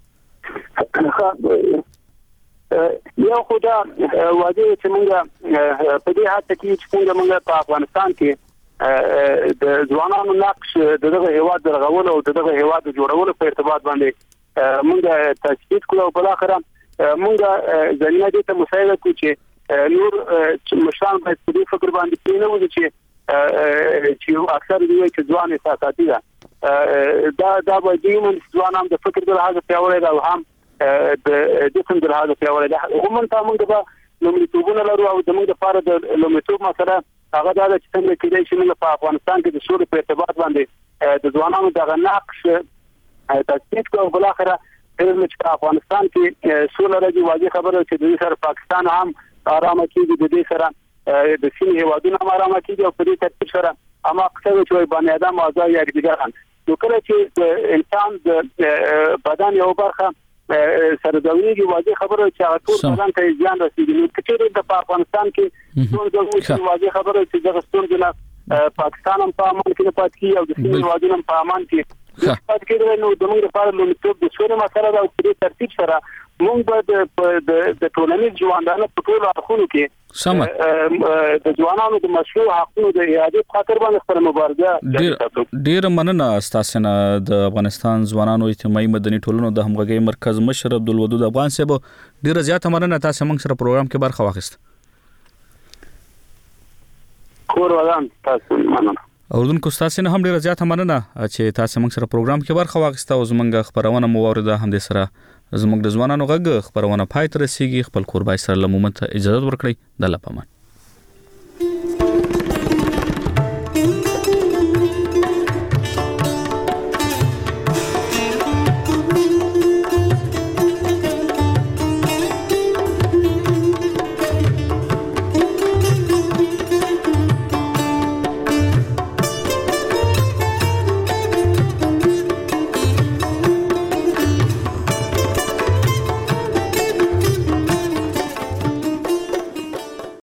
یو خدا واځي چې موږ په دې حالت کې چې موږ په افغانستان کې د ځوانانو نقش دغه هیواد درغول او دغه هیواد جوړولو په ارتباط باندې موږ تثبیت کړو په اخر موږ ځینې دې ته مساعده کوو چې نور مشران په دې فکر باندې پینې و چې چې اکثر دوی چې ځوان احساساتي ده دا دا به دې موږ ځوانان د فکر د لحاظ پیاوړی ده او هم د جسم د لحاظ پیاوړی ده هم ته موږ به لومړیتوبونه لرو او د موږ لپاره د لومړیتوب مسله هغه دا چې څنګه کېدای شي موږ په افغانستان کې د شوري په ارتباط باندې د ځوانانو دغه نقش تثبیت کوو بل اخره چې افغانستان کې سوله راځي واضح خبره چې د سر پاکستان هم آرامه کیږي د دې سره د سیمې هیوادونو هم آرامه کیږي او په دې ترتیب سره اما اکثر چې باندې ادم اوځي یا دیګران نو کله چې انسان د بدن یو برخه سره داویږي واضح خبره چې ټول بدن ته ځان رسیدي نو چې د افغانستان کې ټول د واضح خبره چې د غستون پاکستان هم په امان کې پات کی او د سیمې هیوادونو هم په امان کې پات کې نو د موږ لپاره لومړیتوب د شوري مسله ده او په دې ترتیب سره موږ به د ټولنیز ژوندانه په ټولو اړخونو کې د ځوانانو د مشروع حقوقو د اعاده خاطر باندې خپل مبارزه ډیر مننه تاسو نه د افغانستان ځوانانو اجتماعي مدني ټولنو د همغږي مرکز مشر عبدالودود افغان صاحب ډیر زیاته مننه تاسو موږ سره پروګرام کې برخه واخیست کور ولان تاسو مننه اوردونکو تاسو نه هم ډیر زیاته مننه چې تاسو موږ سره پروګرام کې برخه واخیسته او زمونږ خبرونه مو اوریده هم د سره زموږ د ځوانانو غږ خبرونه پای تر رسیدي خپل قربای سره لمومت اجازه ورکړئ د الله پامان